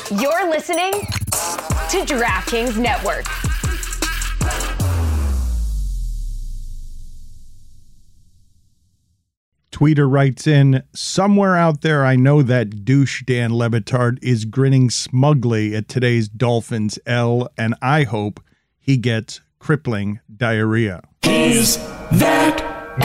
You're listening to DraftKings Network. Tweeter writes in, somewhere out there I know that douche Dan Le Batard is grinning smugly at today's Dolphins L, and I hope he gets crippling diarrhea. He's that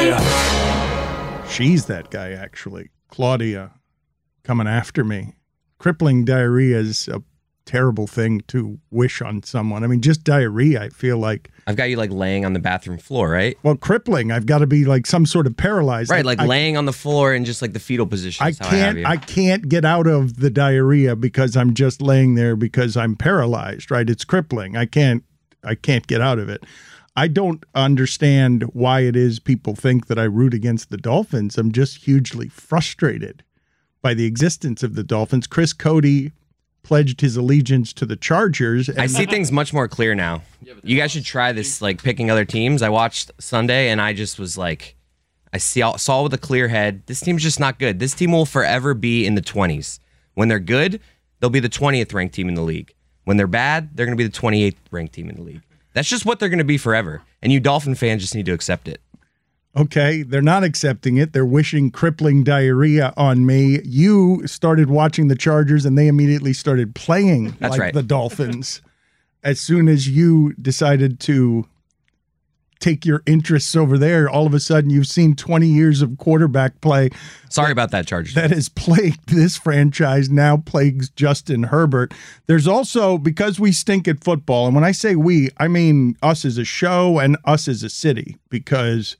guy. She's that guy, actually. Claudia coming after me. Crippling diarrhea is a terrible thing to wish on someone. I mean, just diarrhea, I feel like. I've got you like laying on the bathroom floor, right? Well, crippling, I've got to be like some sort of paralyzed. Right, like laying on the floor in just like the fetal position. I can't get out of the diarrhea because I'm just laying there because I'm paralyzed, right? It's crippling. I can't get out of it. I don't understand why it is people think that I root against the Dolphins. I'm just hugely frustrated by the existence of the Dolphins. Chris Cody pledged his allegiance to the Chargers. I see things much more clear now. You guys should try this, like picking other teams. I watched Sunday and I just was like, I saw with a clear head, this team's just not good. This team will forever be in the 20s. When they're good, they'll be the 20th ranked team in the league. When they're bad, they're going to be the 28th ranked team in the league. That's just what they're going to be forever. And you Dolphin fans just need to accept it. Okay, they're not accepting it. They're wishing crippling diarrhea on me. You started watching the Chargers, and they immediately started playing the Dolphins as soon as you decided to take your interests over there. All of a sudden, you've seen 20 years of quarterback play. Sorry about that, Chargers. That has plagued this franchise, now plagues Justin Herbert. There's also, because we stink at football, and when I say we, I mean us as a show and us as a city, because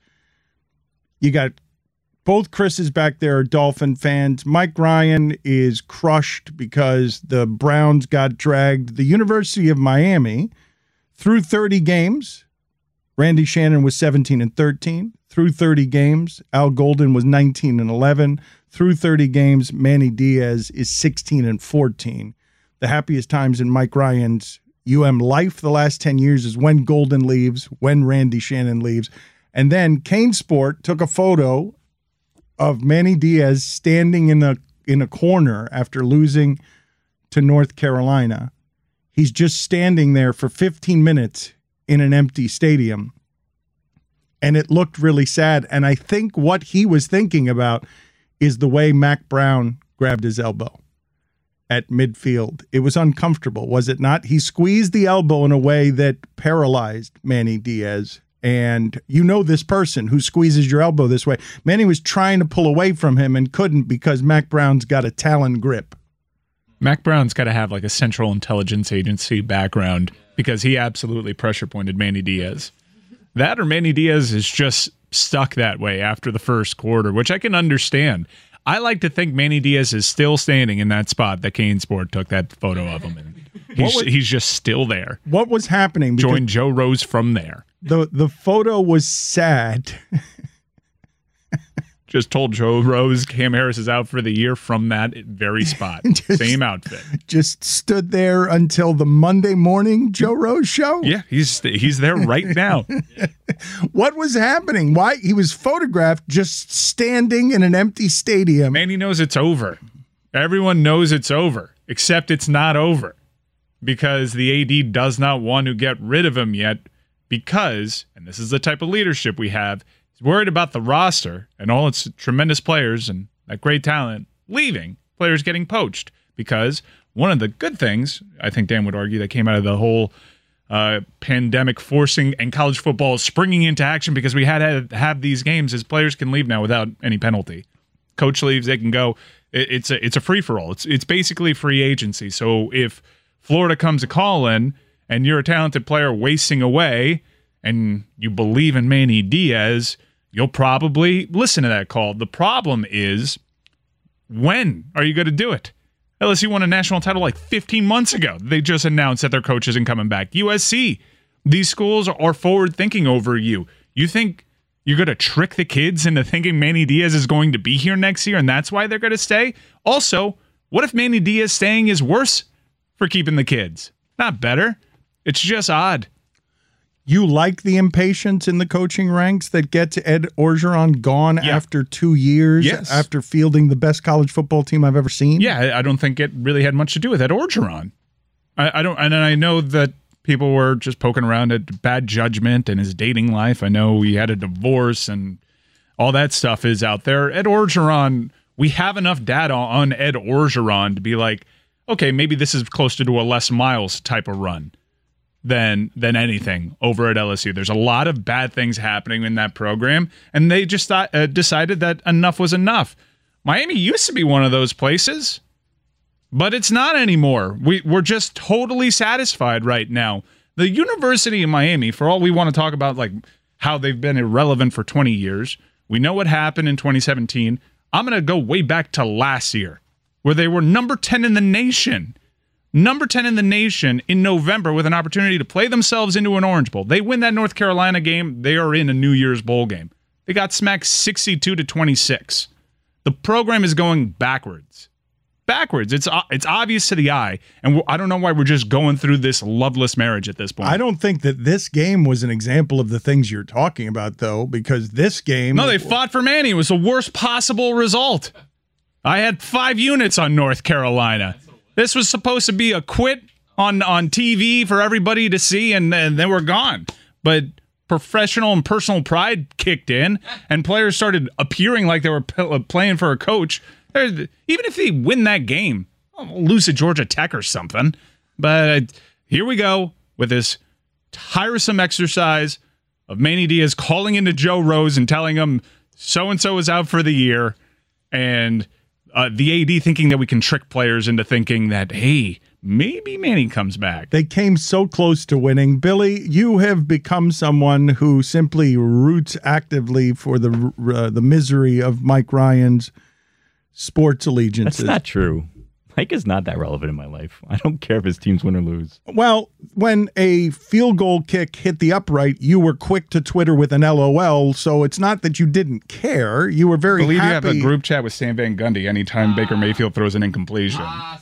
you got both Chris's back there are Dolphin fans. Mike Ryan is crushed because the Browns got dragged. The University of Miami, through 30 games, Randy Shannon was 17-13. Through 30 games, Al Golden was 19-11. Through 30 games, Manny Diaz is 16-14. The happiest times in Mike Ryan's life the last 10 years is when Golden leaves, when Randy Shannon leaves. And then Kane Sport took a photo of Manny Diaz standing in a corner after losing to North Carolina. He's just standing there for 15 minutes in an empty stadium. And it looked really sad. And I think what he was thinking about is the way Mac Brown grabbed his elbow at midfield. It was uncomfortable, was it not? He squeezed the elbow in a way that paralyzed Manny Diaz. And you know this person who squeezes your elbow this way. Manny was trying to pull away from him and couldn't because Mac Brown's got a talon grip. Mac Brown's got to have like a Central Intelligence Agency background because he absolutely pressure pointed Manny Diaz. That or Manny Diaz is just stuck that way after the first quarter, which I can understand. I like to think Manny Diaz is still standing in that spot that Kane Sport took that photo of him in. He's just still there. What was happening? Joined Joe Rose from there. The photo was sad. Just told Joe Rose Cam Harris is out for the year from that very spot. Same outfit. Just stood there until the Monday morning Joe Rose show? Yeah, he's there right now. What was happening? Why? He was photographed just standing in an empty stadium. Manny knows it's over. Everyone knows it's over, except it's not over because the AD does not want to get rid of him yet because, and this is the type of leadership we have, he's worried about the roster and all its tremendous players and that great talent leaving, players getting poached. Because one of the good things, I think Dan would argue, that came out of the whole pandemic forcing and college football springing into action because we had to have these games is players can leave now without any penalty. Coach leaves, they can go. It's a free-for-all. It's basically free agency. So if Florida comes a call in and you're a talented player wasting away and you believe in Manny Diaz, you'll probably listen to that call. The problem is, when are you going to do it? LSU won a national title like 15 months ago. They just announced that their coach isn't coming back. USC, these schools are forward-thinking over you. You think you're going to trick the kids into thinking Manny Diaz is going to be here next year and that's why they're going to stay? Also, what if Manny Diaz staying is worse for keeping the kids? Not better. It's just odd. You like the impatience in the coaching ranks that gets Ed Orgeron gone after 2 years, after fielding the best college football team I've ever seen? Yeah, I don't think it really had much to do with Ed Orgeron. I don't, and I know that people were just poking around at bad judgment and his dating life. I know he had a divorce and all that stuff is out there. Ed Orgeron, we have enough data on Ed Orgeron to be like, okay, maybe this is closer to a Les Miles type of run than anything over at LSU. There's a lot of bad things happening in that program, and they just decided that enough was enough. Miami used to be one of those places, but it's not anymore. We're just totally satisfied right now. The University of Miami, for all we want to talk about, like how they've been irrelevant for 20 years, we know what happened in 2017. I'm going to go way back to last year, where they were number 10 in the nation. Number 10 in the nation in November with an opportunity to play themselves into an Orange Bowl. They win that North Carolina game, they are in a New Year's Bowl game. They got smacked 62-26. The program is going backwards. Backwards. It's obvious to the eye, and I don't know why we're just going through this loveless marriage at this point. I don't think that this game was an example of the things you're talking about, though, because this game... No, they fought for Manny. It was the worst possible result. I had 5 units on North Carolina. This was supposed to be a quit on TV for everybody to see, and they were gone. But professional and personal pride kicked in, and players started appearing like they were playing for a coach. Even if they win that game, I'll lose to Georgia Tech or something. But here we go with this tiresome exercise of Manny Diaz calling into Joe Rose and telling him so-and-so is out for the year, and the AD thinking that we can trick players into thinking that, hey, maybe Manny comes back. They came so close to winning. Billy, you have become someone who simply roots actively for the misery of Mike Ryan's sports allegiances. That's not true. Mike is not that relevant in my life. I don't care if his teams win or lose. Well, when a field goal kick hit the upright, you were quick to Twitter with an LOL, so it's not that you didn't care. You were very happy. I believe you have a group chat with Sam Van Gundy anytime Baker Mayfield throws an incompletion.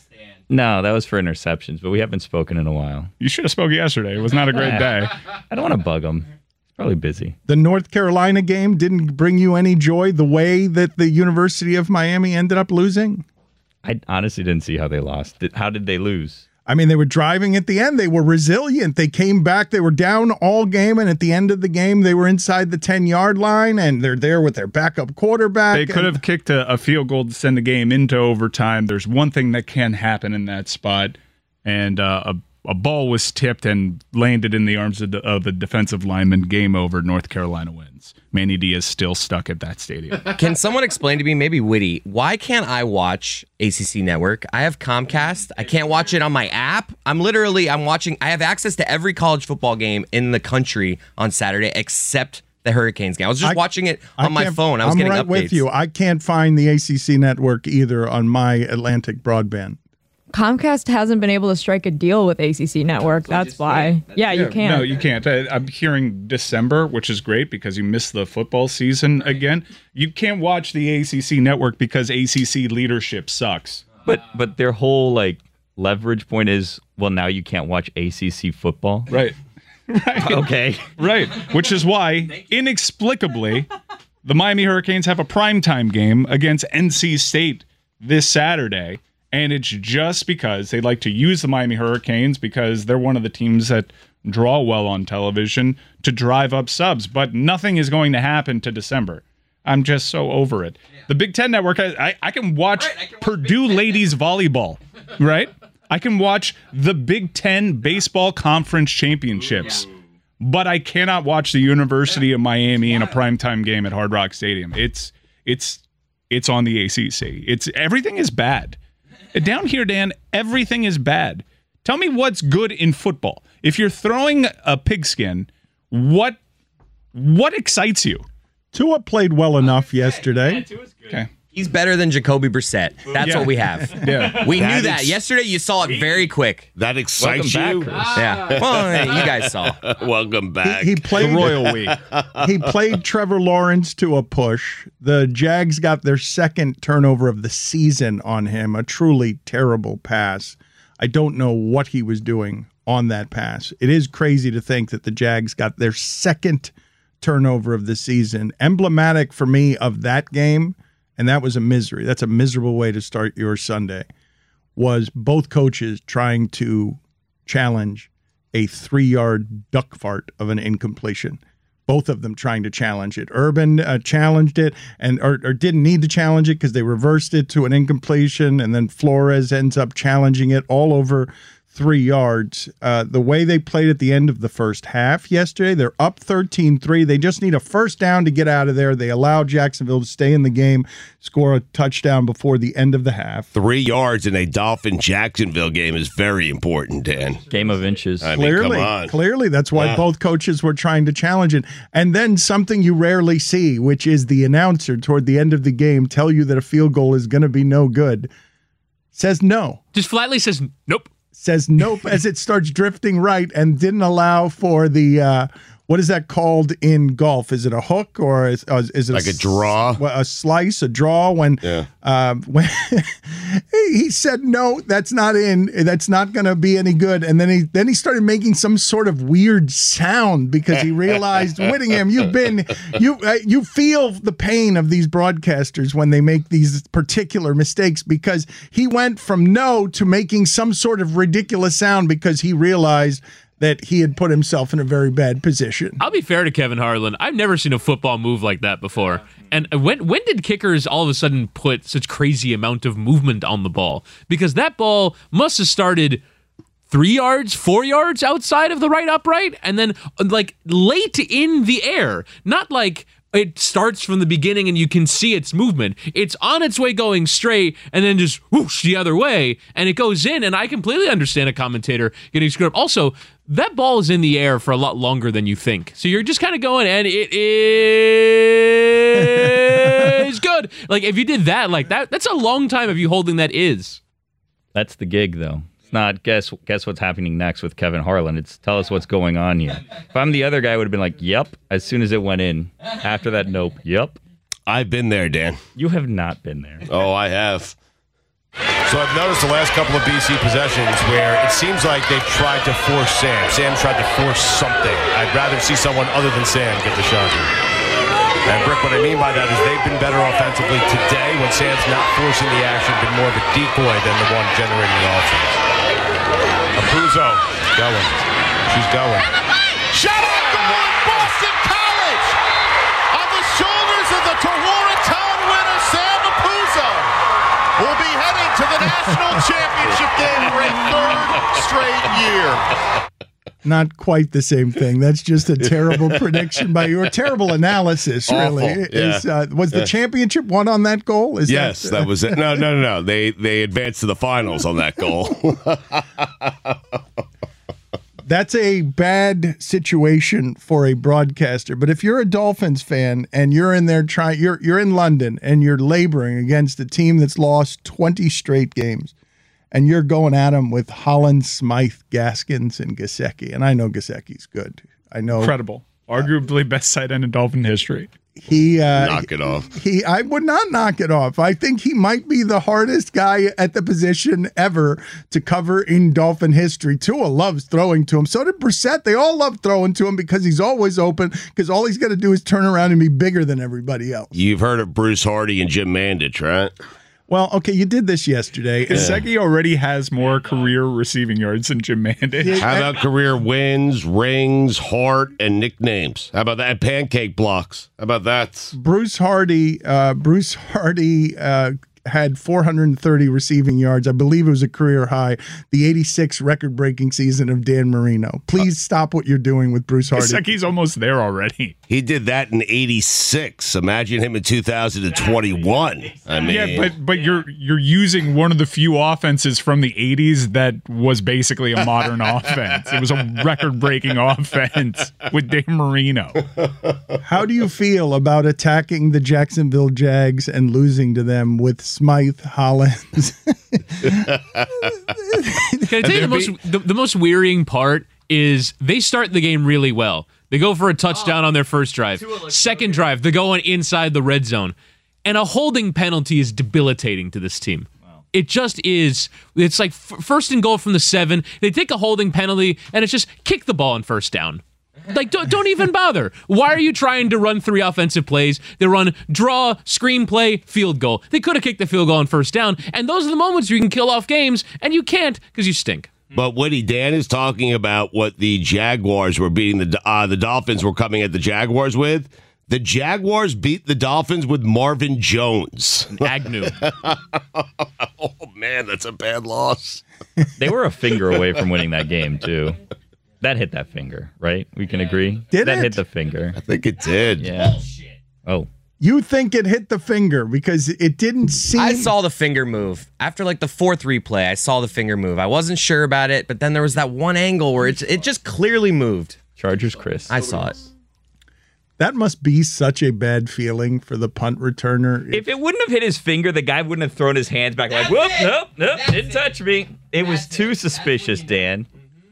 No, that was for interceptions, but we haven't spoken in a while. You should have spoke yesterday. It was not a great day. I don't want to bug him. He's probably busy. The North Carolina game didn't bring you any joy the way that the University of Miami ended up losing? I honestly didn't see how they lost. How did they lose? I mean, they were driving at the end. They were resilient. They came back. They were down all game, and at the end of the game, they were inside the 10-yard line, and they're there with their backup quarterback. They could have kicked a field goal to send the game into overtime. There's one thing that can happen in that spot, and a ball was tipped and landed in the arms of the defensive lineman. Game over. North Carolina wins. Manny Diaz still stuck at that stadium. Can someone explain to me, maybe Witty, why can't I watch ACC Network? I have Comcast. I can't watch it on my app. I'm watching. I have access to every college football game in the country on Saturday except the Hurricanes game. I was just watching it on my phone. I was getting updates. I'm right with you. I can't find the ACC Network either on my Atlantic broadband. Comcast hasn't been able to strike a deal with ACC Network. That's why. Yeah, you can't. No, you can't. I'm hearing December, which is great because you missed the football season again. You can't watch the ACC Network because ACC leadership sucks. But their whole leverage point is, well, now you can't watch ACC football. Right. Right. Okay. Right. Which is why, inexplicably, the Miami Hurricanes have a primetime game against NC State this Saturday. And it's just because they like to use the Miami Hurricanes because they're one of the teams that draw well on television to drive up subs. But nothing is going to happen to December. I'm just so over it. The Big Ten Network, I can watch Purdue ladies volleyball, right? I can watch the Big Ten Baseball Conference Championships. But I cannot watch the University of Miami in a primetime game at Hard Rock Stadium. It's on the ACC. Everything is bad. Down here, Dan, everything is bad. Tell me what's good in football. If you're throwing a pigskin, what excites you? Tua played well enough yesterday. Okay. He's better than Jacoby Brissett. That's what we have. Yeah. We knew that. Yesterday, you saw it very quick. That excites Welcome you? back, Yeah. Well, you guys saw. Welcome back. He played The Royal We. He played Trevor Lawrence to a push. The Jags got their second turnover of the season on him, a truly terrible pass. I don't know what he was doing on that pass. It is crazy to think that the Jags got their second turnover of the season. Emblematic for me of that game, and that was a misery. That's a miserable way to start your Sunday, was both coaches trying to challenge a 3-yard duck fart of an incompletion. Both of them trying to challenge it. Urban challenged it or didn't need to challenge it because they reversed it to an incompletion, and then Flores ends up challenging it all over 3 yards. The way they played at the end of the first half yesterday, they're up 13-3. They just need a first down to get out of there. They allow Jacksonville to stay in the game, score a touchdown before the end of the half. 3 yards in a Dolphin-Jacksonville game is very important, Dan. Game of inches. I mean, come on. Clearly, that's why both coaches were trying to challenge it. And then something you rarely see, which is the announcer toward the end of the game tell you that a field goal is going to be no good, says no. Just flatly says nope. Says nope as it starts drifting right, and didn't allow for the what is that called in golf? Is it a hook or is it like a draw? A slice, a draw? When he said no, that's not in. That's not going to be any good. And then he started making some sort of weird sound because he realized, Whittingham, you feel the pain of these broadcasters when they make these particular mistakes, because he went from no to making some sort of ridiculous sound because he realized that he had put himself in a very bad position. I'll be fair to Kevin Harlan. I've never seen a football move like that before. And when did kickers all of a sudden put such crazy amount of movement on the ball? Because that ball must have started 3 yards, 4 yards outside of the right upright, and then like late in the air. Not like it starts from the beginning and you can see its movement. It's on its way going straight and then just whoosh the other way, and it goes in. And I completely understand a commentator getting screwed up. Also, that ball is in the air for a lot longer than you think. So you're just kind of going, and it is good. Like, if you did that, like that's a long time of you holding that is. That's the gig, though. It's not guess what's happening next with Kevin Harlan. It's tell us what's going on here. If I'm the other guy, I would have been like, yep, as soon as it went in. After that, nope, yep. I've been there, Dan. You have not been there. Oh, I have. So I've noticed the last couple of BC possessions where it seems like they've tried to force Sam. Sam tried to force something. I'd rather see someone other than Sam get the shot. And Brick, what I mean by that is they've been better offensively today when Sam's not forcing the action, been more of a decoy than the one generating the offense. Apuzzo going. She's going. Shot off the mark, Boston College! On the shoulders of the Towaratone winner, Sam Apuzzo will be heading to the national championship game for a third straight year. Not quite the same thing. That's just a terrible prediction by you, or terrible analysis, really. Yeah. Was the championship won on that goal? Yes, that was it. No. They advanced to the finals on that goal. That's a bad situation for a broadcaster. But if you're a Dolphins fan and you're in there you're in London and you're laboring against a team that's lost 20 straight games, and you're going at them with Holland, Smythe, Gaskins, and Gesicki. And I know Gesicki's good. I know. Incredible. Arguably best tight end in Dolphin history. Knock it off. I would not knock it off. I think he might be the hardest guy at the position ever to cover in Dolphin history. Tua loves throwing to him. So did Brissett. They all love throwing to him because he's always open, because all he's got to do is turn around and be bigger than everybody else. You've heard of Bruce Hardy and Jim Mandich, right? Well, okay, you did this yesterday. Gesicki already has more career receiving yards than Jim Mandich. How about career wins, rings, heart, and nicknames? How about that? Pancake blocks. How about that? Bruce Hardy had 430 receiving yards. I believe it was a career high. The 86 record-breaking season of Dan Marino. Please stop what you're doing with Bruce Hardy. Gesicki's almost there already. He did that in 86. Imagine him in 2021. I mean, yeah, but you're using one of the few offenses from the 80s that was basically a modern offense. It was a record-breaking offense with Dan Marino. How do you feel about attacking the Jacksonville Jags and losing to them with Smythe, Hollins? Can I tell you the most wearying part is they start the game really well. They go for a touchdown on their first drive. Second drive, they're going inside the red zone. And a holding penalty is debilitating to this team. It just is. It's like first and goal from the 7. They take a holding penalty, and it's just kick the ball on first down. Like, don't even bother. Why are you trying to run 3 offensive plays? They run draw, screenplay, field goal. They could have kicked the field goal on first down, and those are the moments you can kill off games, and you can't because you stink. But Woody, Dan is talking about what the Jaguars were beating the Dolphins were coming at the Jaguars with. The Jaguars beat the Dolphins with Marvin Jones. Agnew. Oh, man, that's a bad loss. They were a finger away from winning that game, too. That hit that finger, right? We can agree? Did that it? hit the finger. I think it did. Yeah. Oh. You think it hit the finger because it didn't seem... I saw the finger move. After like the 4th replay, I saw the finger move. I wasn't sure about it, but then there was that one angle where it just clearly moved. Chargers Chris. I saw it. That must be such a bad feeling for the punt returner. If it wouldn't have hit his finger, the guy wouldn't have thrown his hands back like, whoop, nope, didn't touch me. It was too suspicious, Dan.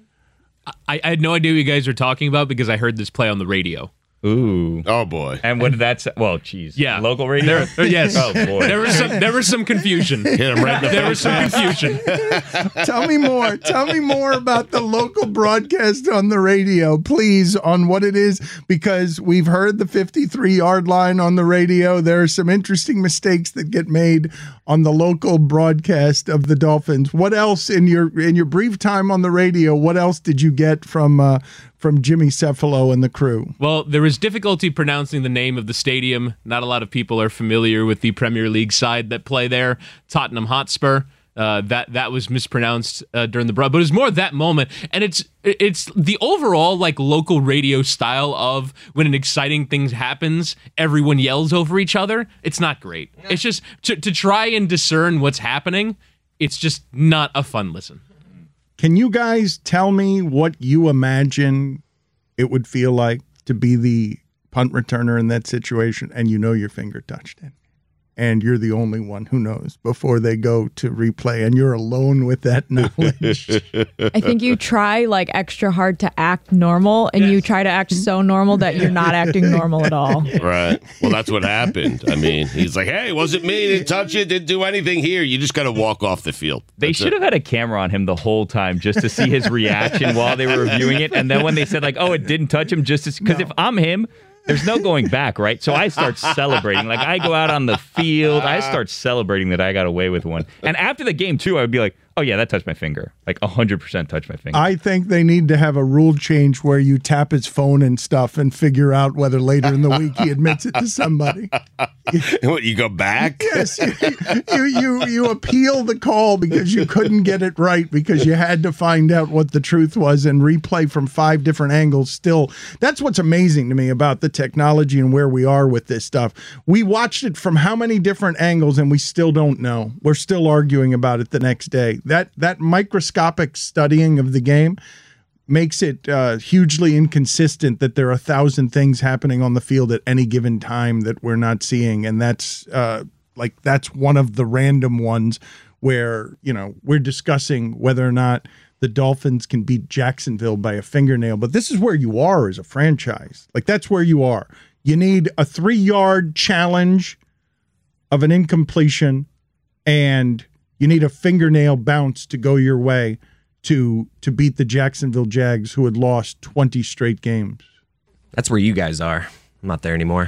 I had no idea what you guys were talking about because I heard this play on the radio. Ooh. Oh, boy. And what did that say? Well, geez. Yeah. Local radio? Yes. Oh, boy. There was some confusion. Hit him right in the There was some face. confusion. Tell me more. Tell me more about the local broadcast on the radio, please, on what it is, because we've heard the 53-yard line on the radio. There are some interesting mistakes that get made on the local broadcast of the Dolphins. What else in your brief time on the radio? What else did you get from Jimmy Cefalo and the crew? Well, there was difficulty pronouncing the name of the stadium. Not a lot of people are familiar with the Premier League side that play there, Tottenham Hotspur. That was mispronounced during the broad, but it was more that moment, and it's the overall like local radio style of when an exciting thing happens, everyone yells over each other. It's not great. It's just to try and discern what's happening. It's just not a fun listen. Can you guys tell me what you imagine it would feel like to be the punt returner in that situation and you know your finger touched it? And you're the only one who knows before they go to replay, and you're alone with that knowledge. I think you try like extra hard to act normal, and you try to act so normal that you're not acting normal at all. Right. Well, that's what happened. I mean, he's like, hey, it wasn't me. Didn't touch it. Didn't do anything here. You just got to walk off the field. They should have had a camera on him the whole time just to see his reaction while they were reviewing it. And then when they said, like, oh, it didn't touch him, just because if I'm him, there's no going back, right? So I start celebrating. Like, I go out on the field. I start celebrating that I got away with one. And after the game, too, I would be like, oh, yeah, that touched my finger. Like, 100% touched my finger. I think they need to have a rule change where you tap his phone and stuff and figure out whether later in the week he admits it to somebody. What, you go back? Yes, you appeal the call because you couldn't get it right because you had to find out what the truth was and replay from 5 different angles. Still, that's what's amazing to me about the technology and where we are with this stuff. We watched it from how many different angles and we still don't know. We're still arguing about it the next day. That microscopic studying of the game makes it hugely inconsistent that there are 1,000 things happening on the field at any given time that we're not seeing, and that's one of the random ones where we're discussing whether or not the Dolphins can beat Jacksonville by a fingernail. But this is where you are as a franchise. Like, that's where you are. You need a 3-yard challenge of an incompletion, and you need a fingernail bounce to go your way to beat the Jacksonville Jags, who had lost 20 straight games. That's where you guys are. I'm not there anymore.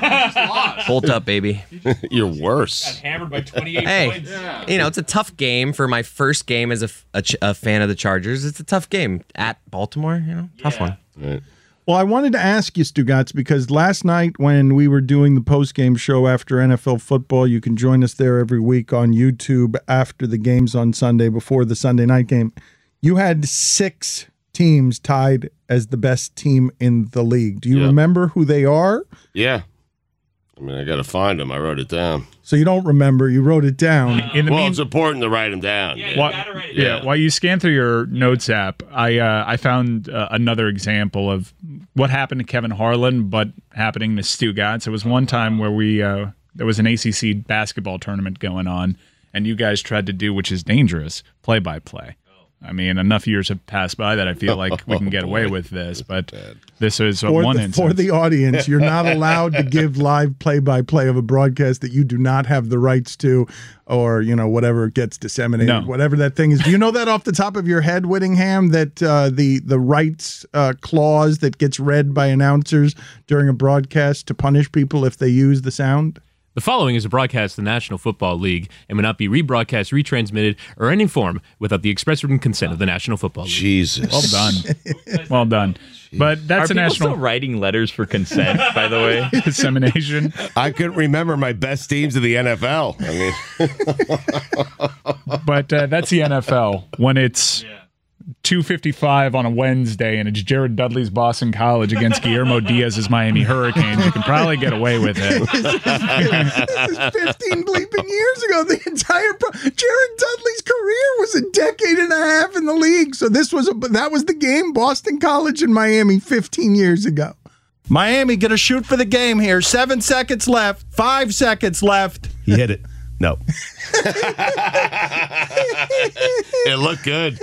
Bolt up, baby. You're worse. Got hammered by 28 Hey, points. it's a tough game for my first game as a fan of the Chargers. It's a tough game at Baltimore. Tough one. Right. Well, I wanted to ask you, Stugotz, because last night when we were doing the post-game show after NFL football, you can join us there every week on YouTube after the games on Sunday, before the Sunday night game. You had 6 teams tied as the best team in the league. Do you remember who they are? Yeah. I mean, I got to find them. I wrote it down. So you don't remember. You wrote it down. It's important to write them down. While you scan through your notes app, I found another example of what happened to Kevin Harlan, but happening to Stugotz. It was one time where there was an ACC basketball tournament going on, and you guys tried to do, which is dangerous, play-by-play. I mean, enough years have passed by that I feel like we can get away with this, but this is For one the, instance. for the audience, you're not allowed to give live play-by-play of a broadcast that you do not have the rights to, or whatever gets disseminated, No. whatever that thing is. Do you know that off the top of your head, Whittingham? That the rights clause that gets read by announcers during a broadcast to punish people if they use the sound? The following is a broadcast of the National Football League and may not be rebroadcast, retransmitted, or any form without the express written consent of the National Football League. Jesus. Well done. Well done. But that's Are a people national still writing letters for consent, by the way? dissemination. I couldn't remember my best teams of the NFL. But that's the NFL. When it's 2:55 on a Wednesday and it's Jared Dudley's Boston College against Guillermo Diaz's Miami Hurricanes, you can probably get away with it. This is 15 bleeping years ago. The entire Jared Dudley's career was a decade and a half in the league. So that was the game, Boston College and Miami 15 years ago. Miami, get a shoot for the game here. 7 seconds left. 5 seconds left. He hit it. No. It looked good.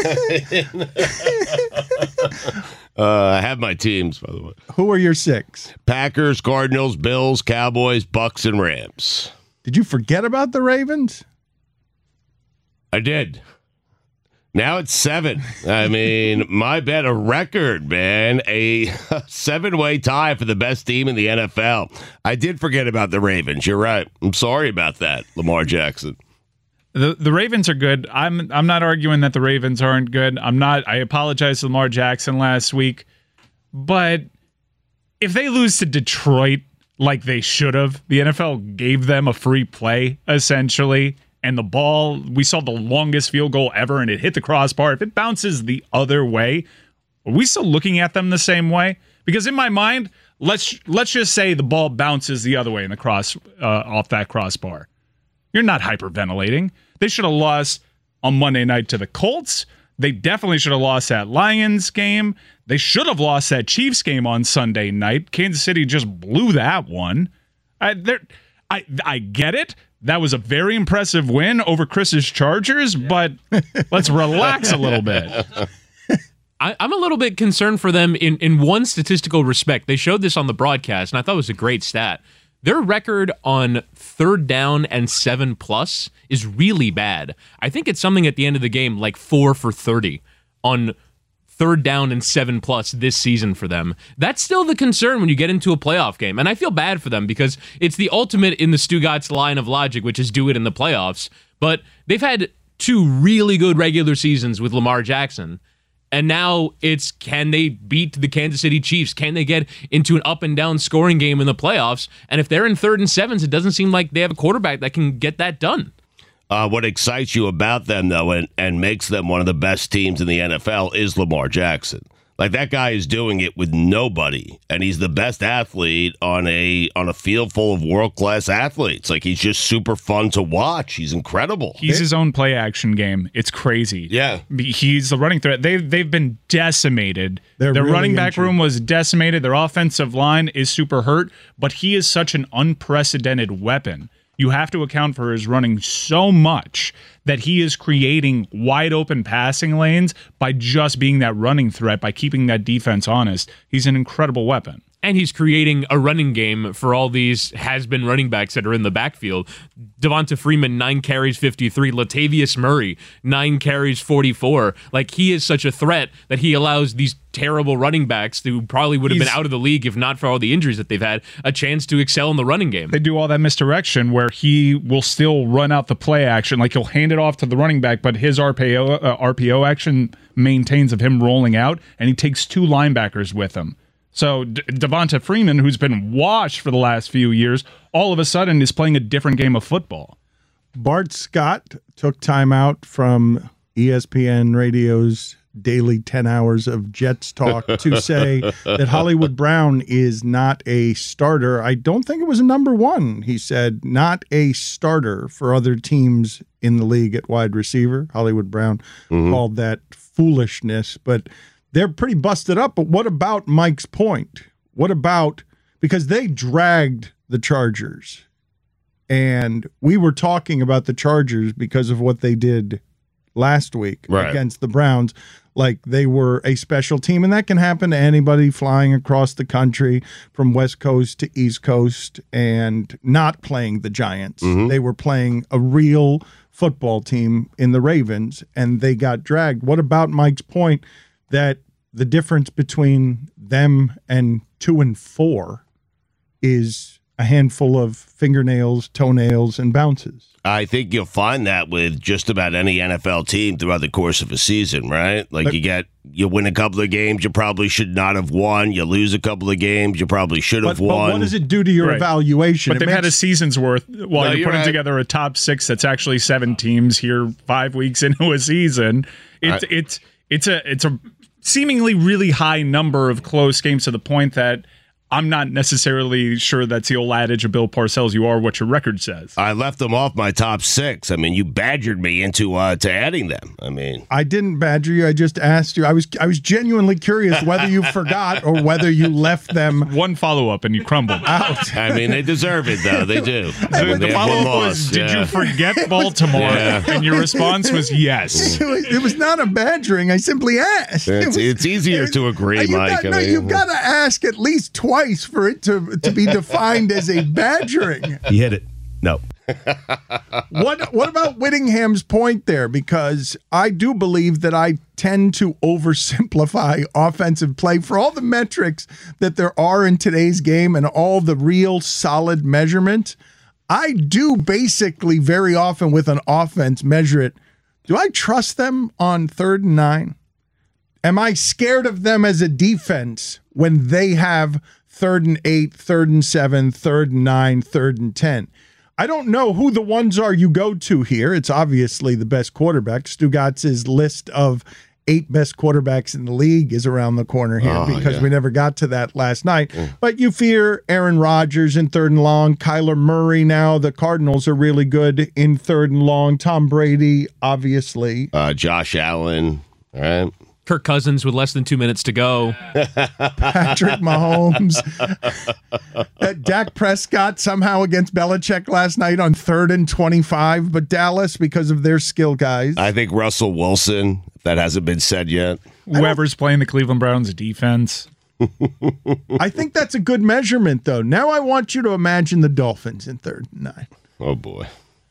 I have my teams, by the way. Who are your 6? Packers, Cardinals, Bills, Cowboys, Bucks, and Rams. Did you forget about the Ravens? I did. Now it's 7. I mean, my bet, a record, man. A 7-way tie for the best team in the NFL. I did forget about the Ravens. You're right. I'm sorry about that, Lamar Jackson. The Ravens are good. I'm not arguing that the Ravens aren't good. I apologize to Lamar Jackson last week. But if they lose to Detroit like they should have, the NFL gave them a free play, essentially. And the ball, we saw the longest field goal ever, and it hit the crossbar. If it bounces the other way, are we still looking at them the same way? Because in my mind, let's just say the ball bounces the other way in the off that crossbar. You're not hyperventilating. They should have lost on Monday night to the Colts. They definitely should have lost that Lions game. They should have lost that Chiefs game on Sunday night. Kansas City just blew that one. I get it. That was a very impressive win over Chris's Chargers, but let's relax a little bit. I'm a little bit concerned for them in one statistical respect. They showed this on the broadcast, and I thought it was a great stat. Their record on 3rd down and 7+ is really bad. I think it's something at the end of the game like 4 for 30 on 3rd down and 7+ this season for them. That's still the concern when you get into a playoff game. And I feel bad for them because it's the ultimate in the Stugatz line of logic, which is do it in the playoffs. But they've had 2 really good regular seasons with Lamar Jackson. And now it's, can they beat the Kansas City Chiefs? Can they get into an up and down scoring game in the playoffs? And if they're in 3rd and 7s, it doesn't seem like they have a quarterback that can get that done. What excites you about them, though, and makes them one of the best teams in the NFL is Lamar Jackson. Like, that guy is doing it with nobody, and he's the best athlete on a field full of world-class athletes. Like, he's just super fun to watch. He's incredible. He's his own play-action game. It's crazy. Yeah. He's the running threat. They've been decimated. Their really running back injured. room was decimated. Their offensive line is super hurt, but he is such an unprecedented weapon. You have to account for his running so much that he is creating wide open passing lanes by just being that running threat, by keeping that defense honest. He's an incredible weapon. And he's creating a running game for all these has-been running backs that are in the backfield. Devonta Freeman, 9 carries, 53. Latavius Murray, 9 carries, 44. Like, he is such a threat that he allows these terrible running backs who probably would have been out of the league if not for all the injuries that they've had, a chance to excel in the running game. They do all that misdirection where he will still run out the play action. Like, he'll hand it off to the running back, but his RPO action maintains of him rolling out, and he takes 2 linebackers with him. So Devonta Freeman, who's been washed for the last few years, all of a sudden is playing a different game of football. Bart Scott took time out from ESPN Radio's daily 10 hours of Jets talk to say that Hollywood Brown is not a starter. I don't think it was a number 1. He said not a starter for other teams in the league at wide receiver. Hollywood Brown called that foolishness, but they're pretty busted up. But what about Mike's point? What about, because they dragged the Chargers, and we were talking about the Chargers because of what they did last week Right. against the Browns like they were a special team. And that can happen to anybody flying across the country from West Coast to East Coast and not playing the Giants. They were playing a real football team in the Ravens, and they got dragged. What about Mike's point that the difference between them and 2-4 is a handful of fingernails, toenails, and bounces? I think you'll find that with just about any NFL team throughout the course of a season, right? Like you win a couple of games you probably should not have won. You lose a couple of games you probably should have won. But what does it do to your Right. evaluation? But they've had a season's worth while No, you're you're putting right. together a top 6 that's actually 7 teams here 5 weeks into a season. It's a seemingly really high number of close games to the point that I'm not necessarily sure that's the old adage of Bill Parcells, you are what your record says. I left them off my top 6. I mean, you badgered me into to adding them. I mean, I didn't badger you. I just asked you. I was genuinely curious whether you forgot or whether you left them. One follow-up and you crumbled. Out. I mean, they deserve it, though. They do. I mean, The they have one follow-up loss. was, did Yeah. you forget Baltimore? Yeah. And your response was yes. It was not a badgering. I simply asked. It's easier to agree, Mike. You've got to ask at least twice for it to be defined as a badgering. He hit it. No. What about Whittingham's point there? Because I do believe that I tend to oversimplify offensive play for all the metrics that there are in today's game and all the real solid measurement. I do basically very often with an offense measure it. Do I trust them on 3rd and 9? Am I scared of them as a defense when they have 3rd and 8, 3rd and 7, 3rd and 9, 3rd and 10? I don't know who the ones are you go to here. It's obviously the best quarterback. Stugatz's list of 8 best quarterbacks in the league is around the corner here because we never got to that last night. But you fear Aaron Rodgers in 3rd and long, Kyler Murray now. The Cardinals are really good in 3rd and long. Tom Brady, obviously. Josh Allen. All right. Kirk Cousins with less than 2 minutes to go. Patrick Mahomes. Dak Prescott somehow against Belichick last night on 3rd and 25, but Dallas because of their skill guys. I think Russell Wilson, if that hasn't been said yet. Whoever's playing the Cleveland Browns defense. I think that's a good measurement, though. Now I want you to imagine the Dolphins in 3rd and 9. Oh, boy.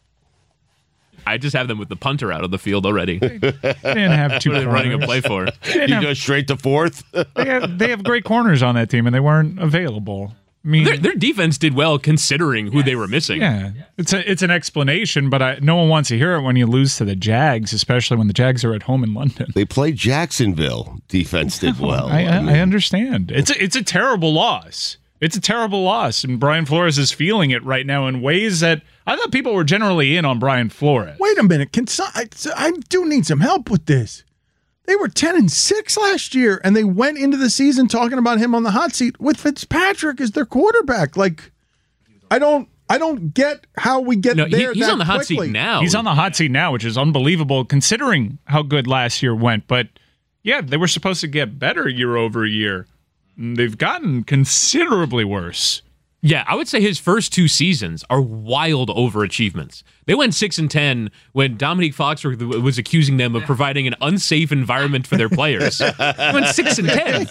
I just have them with the punter out of the field already. They didn't have 2 What are they running a corners. play for? You go straight to 4th? They have great corners on that team, and they weren't available. I mean, Their defense did well considering who they were missing. yeah, it's an explanation, but no one wants to hear it when you lose to the Jags, especially when the Jags are at home in London. They played Jacksonville. Defense did well. I understand. It's a terrible loss. It's a terrible loss, and Brian Flores is feeling it right now in ways that I thought people were generally in on Brian Flores. Wait a minute. I do need some help with this. They were 10-6 last year, and they went into the season talking about him on the hot seat with Fitzpatrick as their quarterback. Like, I don't get how we get there. He's that on the hot quickly. seat now. He's on the hot seat now, which is unbelievable considering how good last year went. But yeah, they were supposed to get better year over year. They've gotten considerably worse. Yeah, I would say his first 2 seasons are wild overachievements. They went 6-10 when Dominique Foxworth was accusing them of providing an unsafe environment for their players. They went 6-10.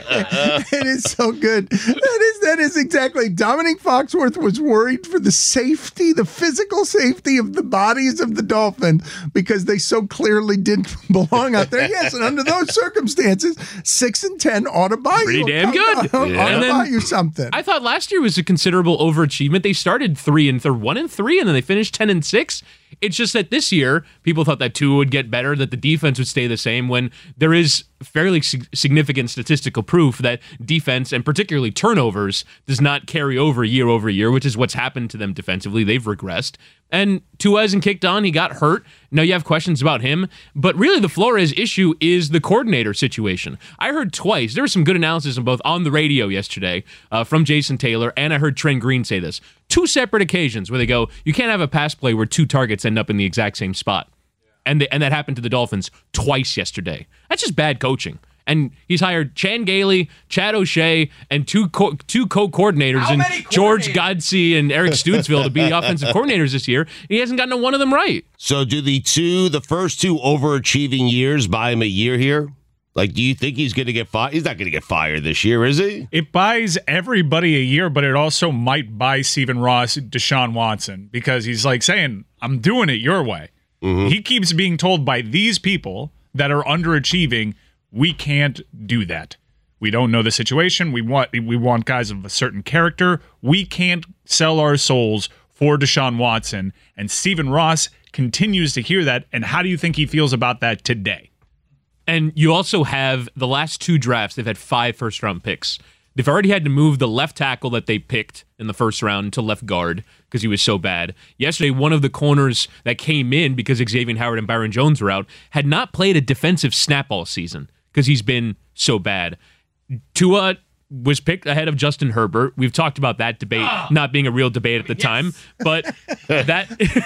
It is so good. That is exactly. Dominique Foxworth was worried for the safety, the physical safety of the bodies of the Dolphins because they so clearly didn't belong out there. Yes, and under those circumstances, 6-10 ought to buy Pretty you. damn good. Ought to And then buy you something. I thought last year was a considerable overachievement. They started 1-3, and then they finished 10-6. It's just that this year, people thought that Tua would get better, that the defense would stay the same, when there is fairly significant statistical proof that defense, and particularly turnovers, does not carry over year, which is what's happened to them defensively. They've regressed. And Tua hasn't kicked on. He got hurt. Now you have questions about him. But really the Flores issue is the coordinator situation. I heard twice. There was some good analysis on the radio yesterday from Jason Taylor, and I heard Trent Green say this. 2 separate occasions where they go, you can't have a pass play where 2 targets end up in the exact same spot. And that happened to the Dolphins twice yesterday. That's just bad coaching. And he's hired Chan Gailey, Chad O'Shea, and two co-coordinators in George Godsey and Eric Stootsville to be the offensive coordinators this year. He hasn't gotten one of them right. So do the first two overachieving years buy him a year here? Like, do you think he's going to get fired? He's not going to get fired this year, is he? It buys everybody a year, but it also might buy Stephen Ross, Deshaun Watson, because he's like saying, I'm doing it your way. Mm-hmm. He keeps being told by these people that are underachieving, we can't do that. We don't know the situation. We want guys of a certain character. We can't sell our souls for Deshaun Watson. And Stephen Ross continues to hear that. And how do you think he feels about that today? And you also have the last 2 drafts, they've had 5 first-round picks. They've already had to move the left tackle that they picked in the first round to left guard because he was so bad. Yesterday, one of the corners that came in because Xavier Howard and Byron Jones were out had not played a defensive snap all season because he's been so bad. Tua was picked ahead of Justin Herbert. We've talked about that debate not being a real debate at the time, but that...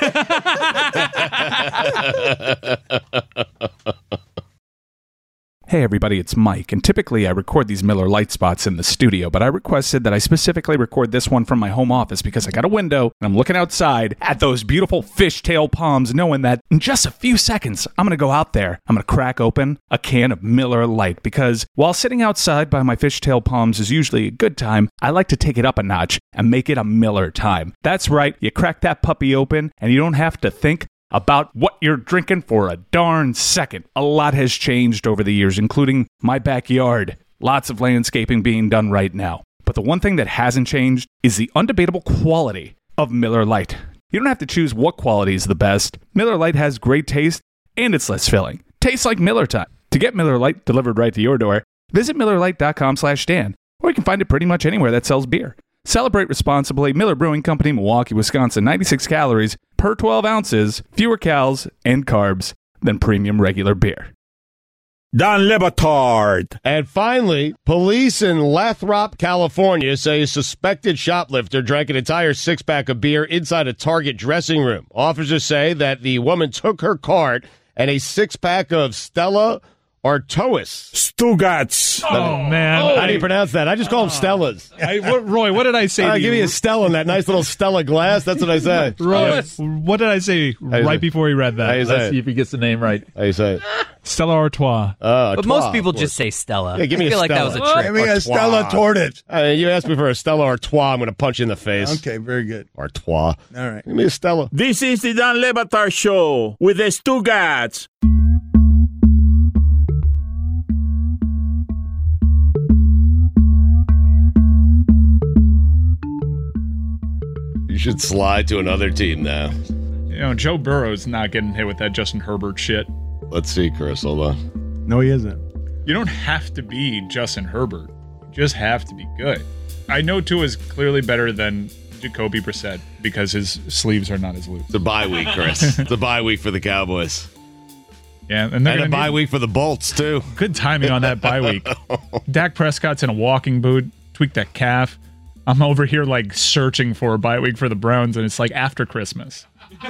Hey everybody, it's Mike, and typically I record these Miller Lite spots in the studio, but I requested that I specifically record this one from my home office because I got a window and I'm looking outside at those beautiful fishtail palms, knowing that in just a few seconds I'm going to go out there, I'm going to crack open a can of Miller Lite, because while sitting outside by my fishtail palms is usually a good time, I like to take it up a notch and make it a Miller time. That's right, you crack that puppy open and you don't have to think about what you're drinking for a darn second. A lot has changed over the years, including my backyard. Lots of landscaping being done right now. But the one thing that hasn't changed is the undebatable quality of Miller Lite. You don't have to choose what quality is the best. Miller Lite has great taste, and it's less filling. Tastes like Miller time. To get Miller Lite delivered right to your door, visit MillerLite.com/Dan, or you can find it pretty much anywhere that sells beer. Celebrate responsibly. Miller Brewing Company, Milwaukee, Wisconsin. 96 calories per 12 ounces, fewer calories and carbs than premium regular beer. Don Le Batard. And finally, police in Lathrop, California say a suspected shoplifter drank an entire 6-pack of beer inside a Target dressing room. Officers say that the woman took her cart and a 6-pack of Stella Artois. Stugatz. Oh, man. How do you pronounce that? I just call them Stellas. Roy, what did I say to give me a Stella in that nice little Stella glass. That's what I said. Roy, what did I say right before he read that? Let's see if he gets the name right. How you say it? Stella Artois. But most people just say Stella. Yeah, give me I feel like that was a trick. Give me a Stella Tortoise. You asked me for a Stella Artois. I'm going to punch you in the face. Okay, very good. Artois. All right. Give me a Stella. This is the Dan Le Batard Show with the Stugats. You should slide to another team now. You know, Joe Burrow's not getting hit with that Justin Herbert shit. Let's see, Chris. Hold on. No, he isn't. You don't have to be Justin Herbert. You just have to be good. I know Tua is clearly better than Jacoby Brissett because his sleeves are not as loose. It's a bye week, Chris. It's a bye week for the Cowboys. Yeah, and a bye week for the Bolts, too. Good timing on that bye week. Dak Prescott's in a walking boot, tweaked that calf. I'm over here like searching for a bye week for the Browns, and it's like after Christmas.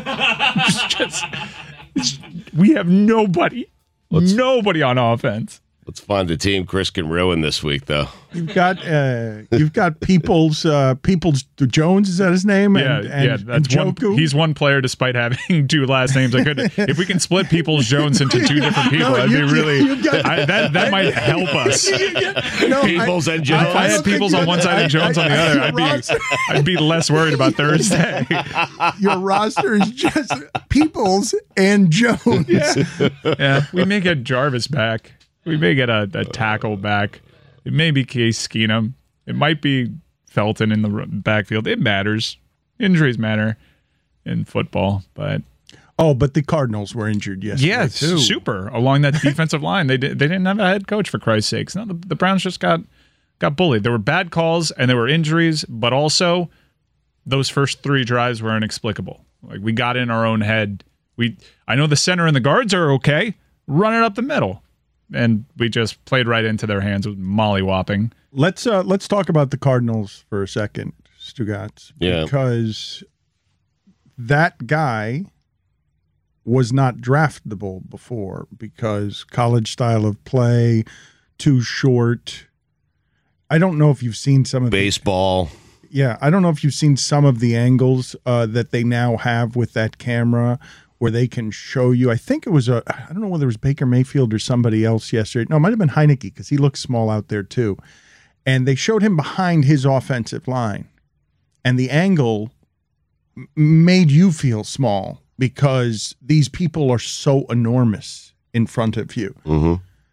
We have nobody on offense. Let's find a team Chris can ruin this week, though. You've got Peoples Jones, is that his name? That's Njoku? He's one player despite having 2 last names. If we can split Peoples Jones into 2 different people, that might help us. Peoples and Jones. If I had Peoples on one side and Jones on the other, I'd be less worried about Thursday. Your roster is just Peoples and Jones. Yeah, we may get Jarvis back. We may get a tackle back. It may be Case Keenum. It might be Felton in the backfield. It matters. Injuries matter in football, but the Cardinals were injured yesterday. Too. Super along that defensive line. They didn't have a head coach, for Christ's sakes. No, the Browns just got bullied. There were bad calls and there were injuries, but also those first 3 drives were inexplicable. Like, we got in our own head. I know the center and the guards are okay. Run it up the middle. And we just played right into their hands with mollywhopping. Let's talk about the Cardinals for a second, Stugats. Yeah. Because that guy was not draftable before because college style of play, too short. I don't know if you've seen some of baseball. Yeah, I don't know if you've seen some of the angles that they now have with that camera where they can show you. I think it was I don't know whether it was Baker Mayfield or somebody else yesterday. No, it might have been Heineke because he looks small out there too. And they showed him behind his offensive line. And the angle made you feel small because these people are so enormous in front of you. Mm-hmm.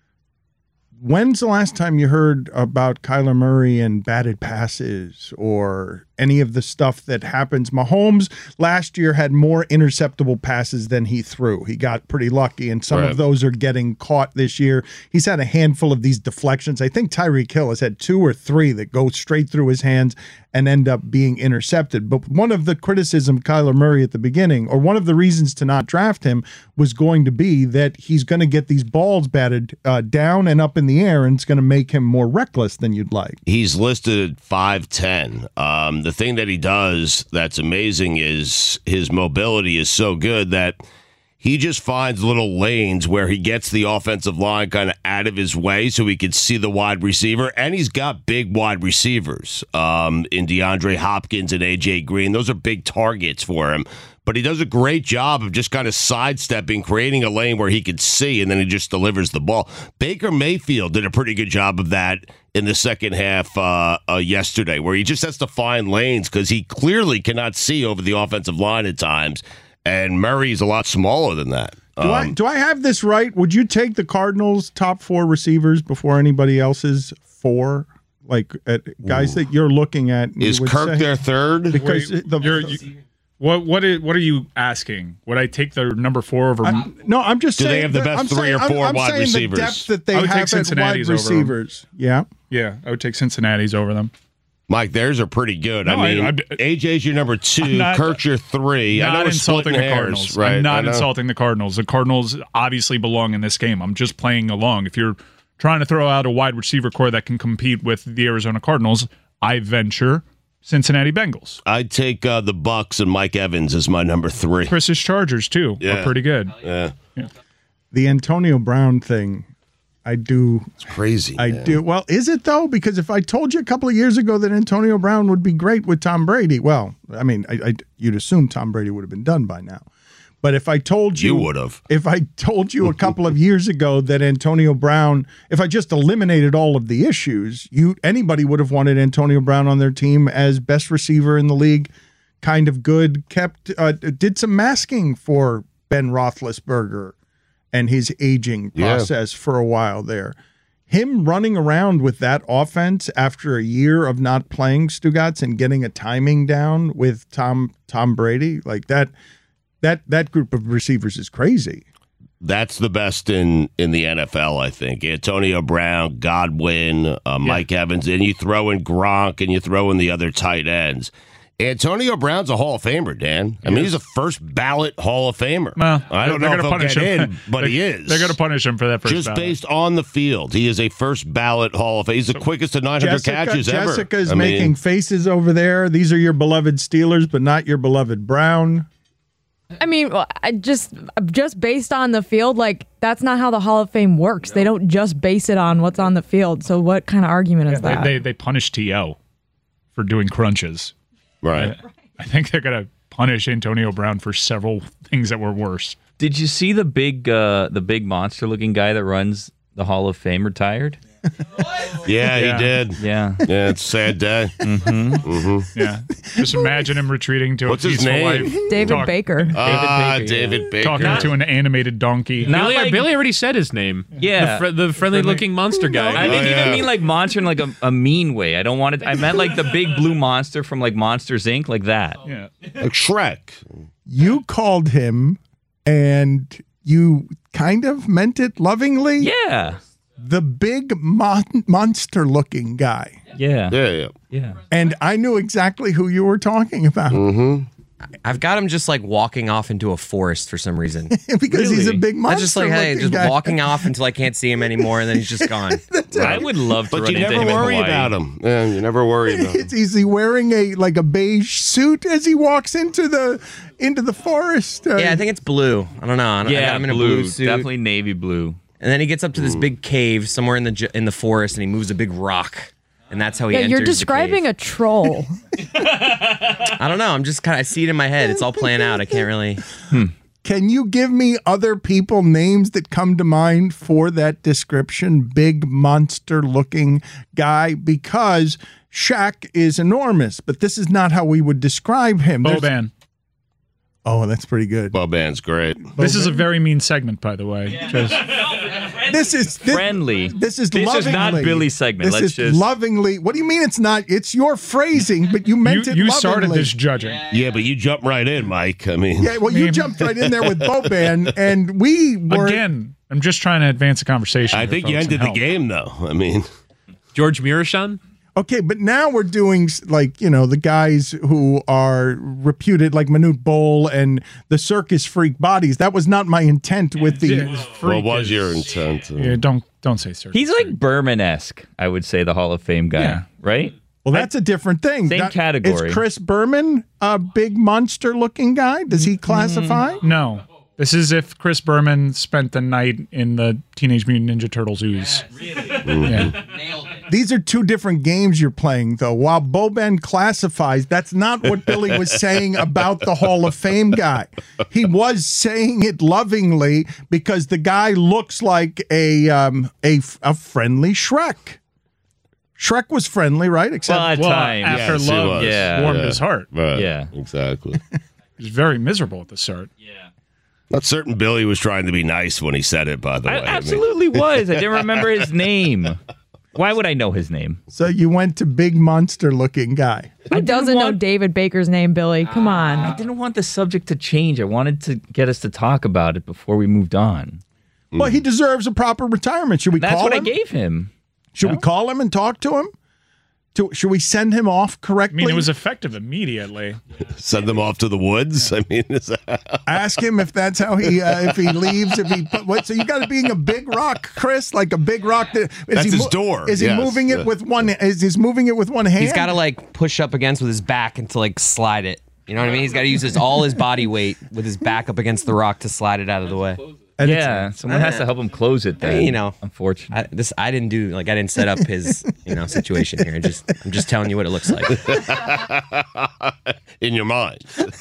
When's the last time you heard about Kyler Murray and batted passes or any of the stuff that happens? Mahomes last year had more interceptable passes than he threw. He got pretty lucky, and some of those are getting caught this year. He's had a handful of these deflections. I think Tyreek Hill has had 2 or 3 that go straight through his hands and end up being intercepted. But one of the criticism Kyler Murray at the beginning, or one of the reasons to not draft him, was going to be that he's going to get these balls batted down and up in the air, and it's going to make him more reckless than you'd like. He's listed at 5'10". The thing that he does that's amazing is his mobility is so good that he just finds little lanes where he gets the offensive line kind of out of his way so he can see the wide receiver. And he's got big wide receivers in DeAndre Hopkins and A.J. Green. Those are big targets for him. But he does a great job of just kind of sidestepping, creating a lane where he can see, and then he just delivers the ball. Baker Mayfield did a pretty good job of that in the second half yesterday, where he just has to find lanes because he clearly cannot see over the offensive line at times. And Murray's a lot smaller than that. Do I have this right? Would you take the Cardinals' top 4 receivers before anybody else's 4? Like guys that you're looking at? Is Kirk their third? Because What are you asking? Would I take the number 4 over? No, I'm just saying. Do they they have the best 3 or 4 wide receivers? The depth that they have at wide receivers. Yeah. Yeah, I would take Cincinnati's over them. Mike, theirs are pretty good. No, I mean, AJ's your number 2, Kirk's your 3. I know we're insulting splitting the hairs, Cardinals. right? I'm not insulting the Cardinals. The Cardinals obviously belong in this game. I'm just playing along. If you're trying to throw out a wide receiver core that can compete with the Arizona Cardinals, I venture Cincinnati Bengals. I'd take the Bucks and Mike Evans as my number 3. Chris's Chargers, too, are pretty good. Yeah. The Antonio Brown thing, I do. It's crazy. I do. Well, is it though? Because if I told you a couple of years ago that Antonio Brown would be great with Tom Brady, well, I mean, you'd assume Tom Brady would have been done by now. But if I told you, would have. If I told you a couple of years ago that Antonio Brown, if I just eliminated all of the issues, anybody would have wanted Antonio Brown on their team as best receiver in the league, kind of good, did some masking for Ben Roethlisberger and his aging process for a while there. Him running around with that offense after a year of not playing Stugotz and getting a timing down with Tom Brady, like that group of receivers is crazy. That's the best in the NFL, I think. Antonio Brown, Godwin, Mike Evans, and you throw in Gronk and you throw in the other tight ends. Antonio Brown's a Hall of Famer, Dan. I mean, he's a first ballot Hall of Famer. Well, I don't know if he'll get in, but he is. They're going to punish him for that first Just ballot. based on the field. He is a first ballot Hall of Famer. He's the quickest to 900 catches ever. Jessica's making faces over there. These are your beloved Steelers, but not your beloved Brown. I mean, just based on the field, like that's not how the Hall of Fame works. They don't just base it on what's on the field. So what kind of argument is that? They punish T.O. for doing crunches. Right. I think they're going to punish Antonio Brown for several things that were worse. Did you see the big monster-looking guy that runs the Hall of Fame retired? Yeah, he did. Yeah. Yeah, it's a sad day. Yeah. Just imagine him retreating to What's a his peaceful name? life. David Baker. David Baker. Talking to an animated donkey. Billy already said his name. Yeah. The friendly-looking monster guy. I didn't even mean like monster in like a mean way. I don't want it. I meant like the big blue monster from like Monsters Inc. like that. Yeah. Like Shrek. You called him, and you kind of meant it lovingly. Yeah. The big monster-looking guy. Yeah. Yeah. And I knew exactly who you were talking about. I've got him just like walking off into a forest for some reason. Because he's a big monster. I just like, hey, just guy. walking off until I can't see him anymore, and then he's just gone. I would love to But run you into never him in worry Hawaii. about him. Yeah, you never worry about him. Is he wearing a beige suit as he walks into the forest? Yeah, I think it's blue. I don't know. I got him in a blue suit. Definitely navy blue. And then he gets up to this big cave somewhere in the forest, and he moves a big rock, and that's how he enters. You're describing a troll. I don't know. I'm just I see it in my head. It's all playing out. I can't really. Can you give me other people names that come to mind for that description? Big monster-looking guy, because Shaq is enormous, but this is not how we would describe him. Boban. Oh, that's pretty good. Boban's great. This is a very mean segment, by the way. This is friendly. This is This is not lovingly. Billy's segment. This Let's is just lovingly. What do you mean it's not? It's your phrasing, but you meant it You lovingly. started this judging. Yeah, but you jumped right in, Mike. I mean, Yeah, well, you jumped right in there with Boban, and we were. Again, I'm just trying to advance the conversation. I here, think you folks, ended and the help. game, though. I mean, George Mirashan? Okay, but now we're doing the guys who are reputed like Manute Bol and the circus freak bodies. That was not my intent with the. what was your intent? Yeah, don't say sir. He's like Berman-esque, I would say, the Hall of Fame guy, right? Well, that's a different thing. Same category. Is Chris Berman a big monster-looking guy? Does he classify? No. This is if Chris Berman spent the night in the Teenage Mutant Ninja Turtles ooze. Yeah. These are two different games you're playing, though. While Boban classifies, that's not what Billy was saying about the Hall of Fame guy. He was saying it lovingly because the guy looks like a friendly Shrek. Shrek was friendly, right? Except Well, at times. after Yes, he love was. warmed Yeah. his heart. Right. Yeah. Exactly. He was very miserable at the start. Not certain Billy was trying to be nice when he said it, by the way. I I mean, absolutely was. I didn't remember his name. Why would I know his name? so you went to big monster-looking guy. Who doesn't know David Baker's name, Billy? Come on. I didn't want the subject to change. I wanted to get us to talk about it before we moved on. Well, he deserves a proper retirement. Should we That's call what him? I gave him. Should we call him and talk to him? Should we send him off I correctly? mean, it was effective immediately. send them off to the woods. I mean, Ask him if that's how he if he leaves. If he what? So you got to being a big rock, Chris, like a big rock. That's his door. Is he Yes. moving it with one? Is he moving it with one hand? He's got to push up against with his back and to slide it. You know what I mean? He's got to use all his body weight with his back up against the rock to slide it out of the way. Yeah, someone has to help him close it then. Unfortunately. I didn't do I didn't set up his situation here. I'm just telling you what it looks like. in your mind.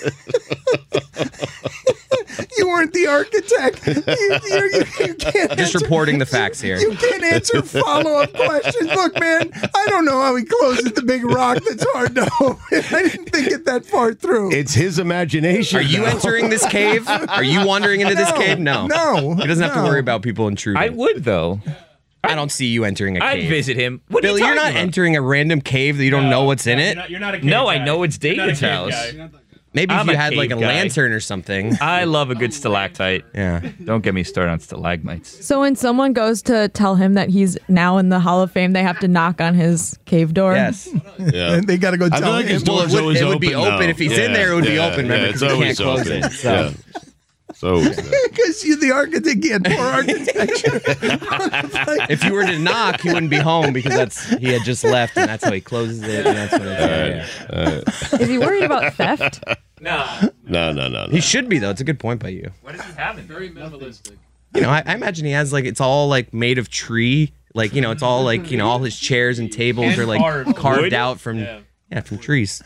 You weren't the architect. You can't. Just reporting the facts here. You can't answer follow-up questions. Look, man, I don't know how he closes the big rock. That's hard to open. I didn't think it that far through. It's his imagination. Are you though. entering this cave? Are you wandering into this cave? No. He doesn't have to worry about people intruding. I would, though. I don't see you entering a cave. I'd visit him. What are you Billy, you're talking not about? entering a random cave that you don't know what's in it. You're not a cave No, guy. I know it's You're not a David's cave house. guy. Maybe if I'm you a had a cave guy. lantern or something. I love a good stalactite. Yeah. Don't get me started on stalagmites. So when someone goes to tell him that he's now in the Hall of Fame, they have to knock on his cave door? Yes. Yeah. And they got to go I tell feel like him. his door's Well, always it would be open, open. though. If he's in there, it would be open, remember, it's because we always can't close open. it, so. Yeah. So Because you're the architect, you had poor architecture. If you were to knock, he wouldn't be home because he had just left, and that's how he closes it. And that's when it's Is he worried about theft? no. He should be though. It's a good point by you. What is he having? Very minimalistic. You know, I imagine he has it's all made of tree. It's all all his chairs and tables And are carved wood? out from from trees.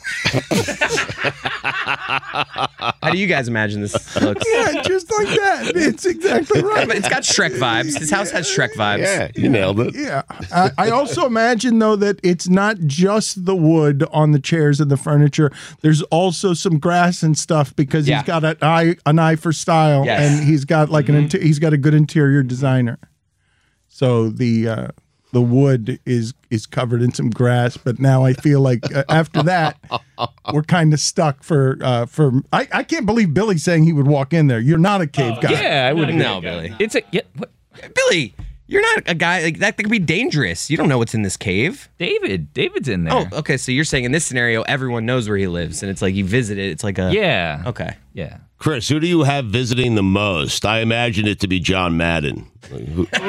How do you guys imagine this looks? Yeah, just like that. It's exactly right. It's got Shrek vibes. His house has Shrek vibes. Yeah, you nailed it. Yeah. I also imagine, though, that it's not just the wood on the chairs and the furniture. There's also some grass and stuff because he's got an eye for style, Yes. and he's got he's got a good interior designer. So the wood is covered in some grass, but now I feel like after that we're kind of stuck for I can't believe Billy's saying he would walk in there. You're not a cave guy. Yeah, I would agree. No, Billy. It's a what? Billy, you're not a guy that could be dangerous. You don't know what's in this cave. David's in there. Oh, okay. So you're saying in this scenario, everyone knows where he lives, and it's like you visit it. It's like a Yeah. Okay. Yeah. Chris, who do you have visiting the most? I imagine it to be John Madden. Like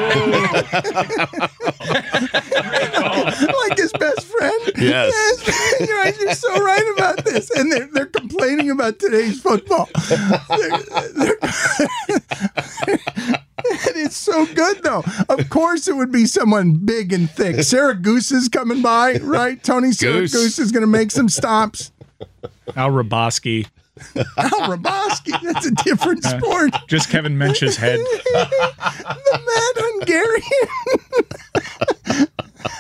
his best friend. Yes. You're so right about this. And they're complaining about today's football. And It's so good, though. Of course, it would be someone big and thick. Sarah Goose is coming by, right? Tony Goose is going to make some stops. Al Raboski. Al Raboski, that's a different sport. Just Kevin Mench's head. The Mad Hungarian.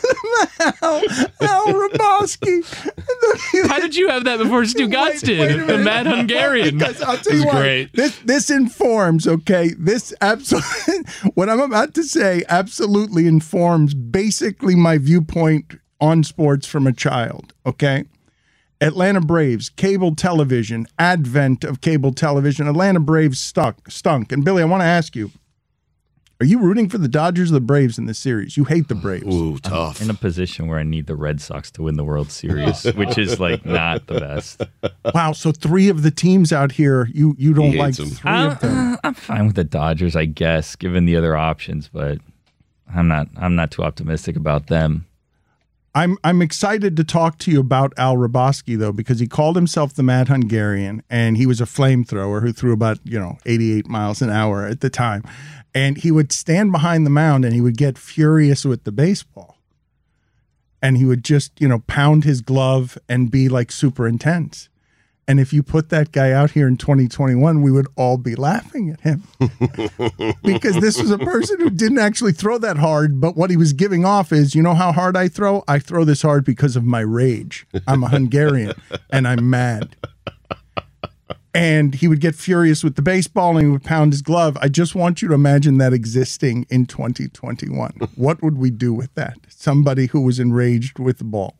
Al Raboski. How did you have that before Stu Gatz did? The Mad Hungarian. Because I'll tell you what, great. This informs, okay? This absolutely, what I'm about to say absolutely informs basically my viewpoint on sports from a child, okay? Atlanta Braves, cable television, advent of cable television. Atlanta Braves stunk. And Billy, I want to ask you, are you rooting for the Dodgers or the Braves in this series? You hate the Braves. Ooh, tough. I'm in a position where I need the Red Sox to win the World Series, which is like not the best. Wow, so 3 of the teams out here, you don't like them. 3 of them. I'm fine with the Dodgers, I guess, given the other options, but I'm not too optimistic about them. I'm excited to talk to you about Al Raboski, though, because he called himself the Mad Hungarian, and he was a flamethrower who threw about 88 miles an hour at the time. And he would stand behind the mound and he would get furious with the baseball. And he would just, pound his glove and be like super intense. And if you put that guy out here in 2021, we would all be laughing at him. Because this was a person who didn't actually throw that hard, but what he was giving off is, you know how hard I throw? I throw this hard because of my rage. I'm a Hungarian and I'm mad. And he would get furious with the baseball and he would pound his glove. I just want you to imagine that existing in 2021. What would we do with that? Somebody who was enraged with the ball.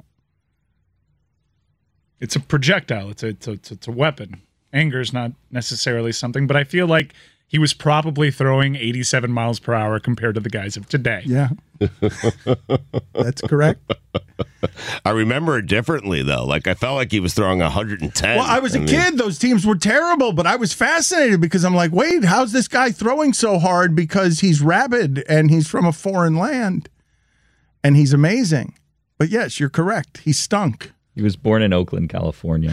It's a projectile. It's a weapon. Anger is not necessarily something, but I feel like he was probably throwing 87 miles per hour compared to the guys of today. Yeah. That's correct. I remember it differently, though. Like, I felt like he was throwing 110. Well, I was a kid. Those teams were terrible, but I was fascinated because I'm like, wait, how's this guy throwing so hard? Because he's rabid and he's from a foreign land and he's amazing. But yes, you're correct. He stunk. He was born in Oakland, California.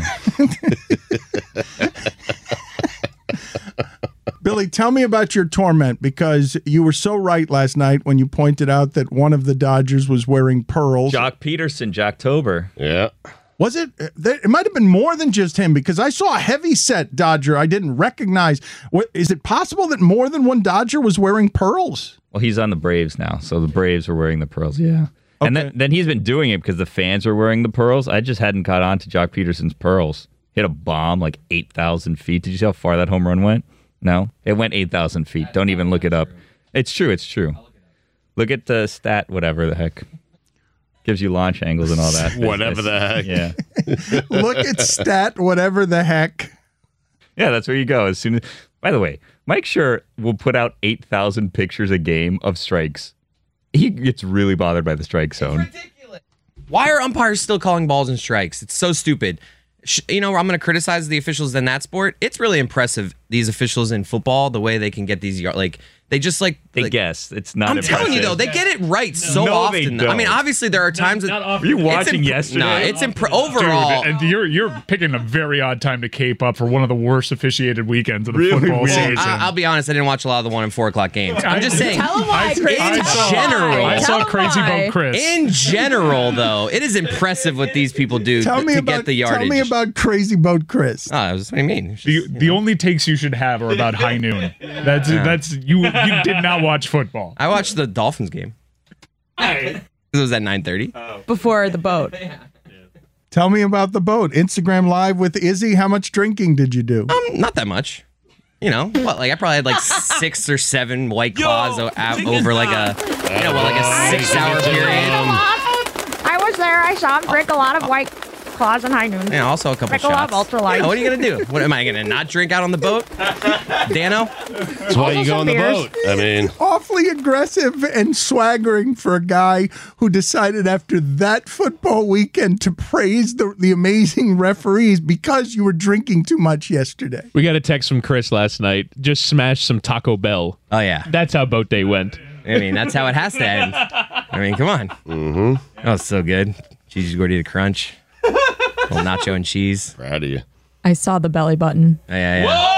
Billy, tell me about your torment, because you were so right last night when you pointed out that one of the Dodgers was wearing pearls. Jock Peterson, Jocktober. Yeah. Was it? It might have been more than just him, because I saw a heavy set Dodger I didn't recognize. Is it possible that more than one Dodger was wearing pearls? Well, he's on the Braves now, so the Braves are wearing the pearls, yeah. Okay. And then he's been doing it because the fans are wearing the pearls. I just hadn't caught on to Jock Peterson's pearls. Hit a bomb like 8,000 feet. Did you see how far that home run went? No? It went 8,000 feet. Don't even look it up. It's true. It's true. Look at the stat, whatever the heck. Gives you launch angles and all that. Whatever the heck. Yeah. Look at stat, whatever the heck. Yeah, that's where you go. As soon as. By the way, Mike Schur will put out 8,000 pictures a game of strikes. He gets really bothered by the strike zone. It's ridiculous. Why are umpires still calling balls and strikes? It's so stupid. I'm going to criticize the officials in that sport. It's really impressive, these officials in football, the way they can get these they just they guess. It's not I'm impressive. telling you, though, they get it right so often. They don't. I mean, obviously, there are times that... Were you watching yesterday? Nah, it's overall... Dude, and you're picking a very odd time to cape up for one of the worst officiated weekends of the football season. I'll be honest, I didn't watch a lot of the 1 and 4 o'clock games. I'm just saying... Tell him why, Crazy I saw Crazy Boat Chris. In general, though, it is impressive what these people do to get the yardage. Tell me about Crazy Boat Chris. Oh, that's what I mean. The only takes you should have are about high noon. That's you did not watch football. I watched the Dolphins game. It was at 9:30. Before the boat. Tell me about the boat. Instagram Live with Izzy. How much drinking did you do? Not that much. I probably had 6 or 7 White Claws over like a 6-hour period. I was there. I saw him drink a lot of White Claws and High Noon. And also a couple Drink shots. a lot of Ultralight. Yeah, what are you going to do? What am I going to not drink out on the boat? Dano? That's why you go on the boat. I mean, awfully aggressive and swaggering for a guy who decided after that football weekend to praise the amazing referees because you were drinking too much yesterday. We got a text from Chris last night. Just smashed some Taco Bell. Oh, yeah. That's how boat day went. I mean, that's how it has to end. I mean, come on. Mm-hmm. That was so good. Cheesy Gordita Crunch. Little nacho and cheese. Proud of you. I saw the belly button. Yeah.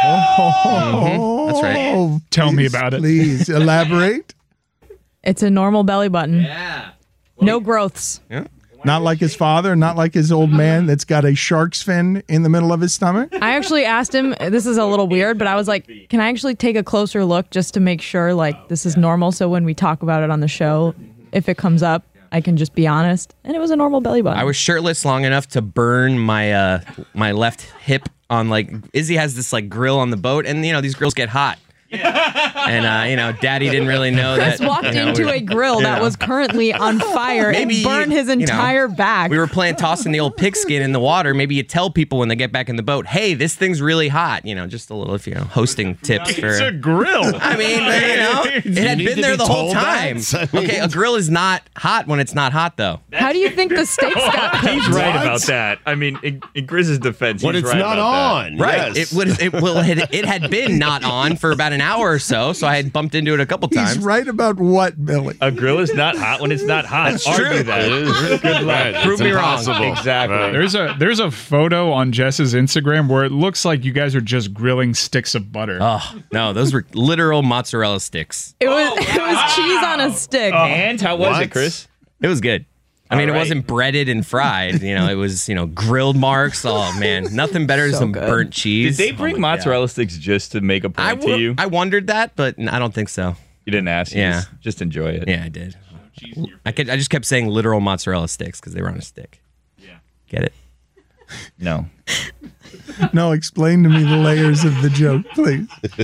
That's right. Tell me about it. Please elaborate. It's a normal belly button. Yeah. No growths. Yeah. Not like his father, not like his old man that's got a shark's fin in the middle of his stomach. I actually asked him, this is a little weird, but I was like, can I actually take a closer look just to make sure like this is normal? So when we talk about it on the show, if it comes up, I can just be honest. And it was a normal belly button. I was shirtless long enough to burn my my left hip on like Izzy has this like grill on the boat, and you know these grills get hot. And you know, Daddy didn't really know Chris that. walked into a grill that was currently on fire and burned his entire back. We were playing tossing the old pigskin in the water. Maybe you tell people when they get back in the boat, hey, this thing's really hot. You know, just a little, if you know, hosting tips for. It's a grill. I mean, you know, it had been there the whole time. Okay, a grill is not hot when it's not hot, though. How do you think the steaks got cooked? He's right about that. I mean, in Grizz's defense, When he's it's right not about on. that. Right. Yes. It had been not on for about an hour or so I had bumped into it a couple times. He's right about what, Billy? A grill is not hot when it's not hot. That's Argue true. that. Good luck. Prove me wrong. Exactly. Right. There's a photo on Jess's Instagram where it looks like you guys are just grilling sticks of butter. Oh no, those were literal mozzarella sticks. It was cheese on a stick. And how was What? it, Chris? It was good. I mean, All it right. wasn't breaded and fried. You know, it was, you know, grilled marks. Oh man, nothing better than some good. burnt cheese. Did they bring mozzarella sticks just to make a point to you? I wondered that, but I don't think so. You didn't ask. You Yeah. just enjoy it. Yeah, I did. I just kept saying literal mozzarella sticks because they were on a stick. Yeah. Get it? No. No, explain to me the layers of the joke, please.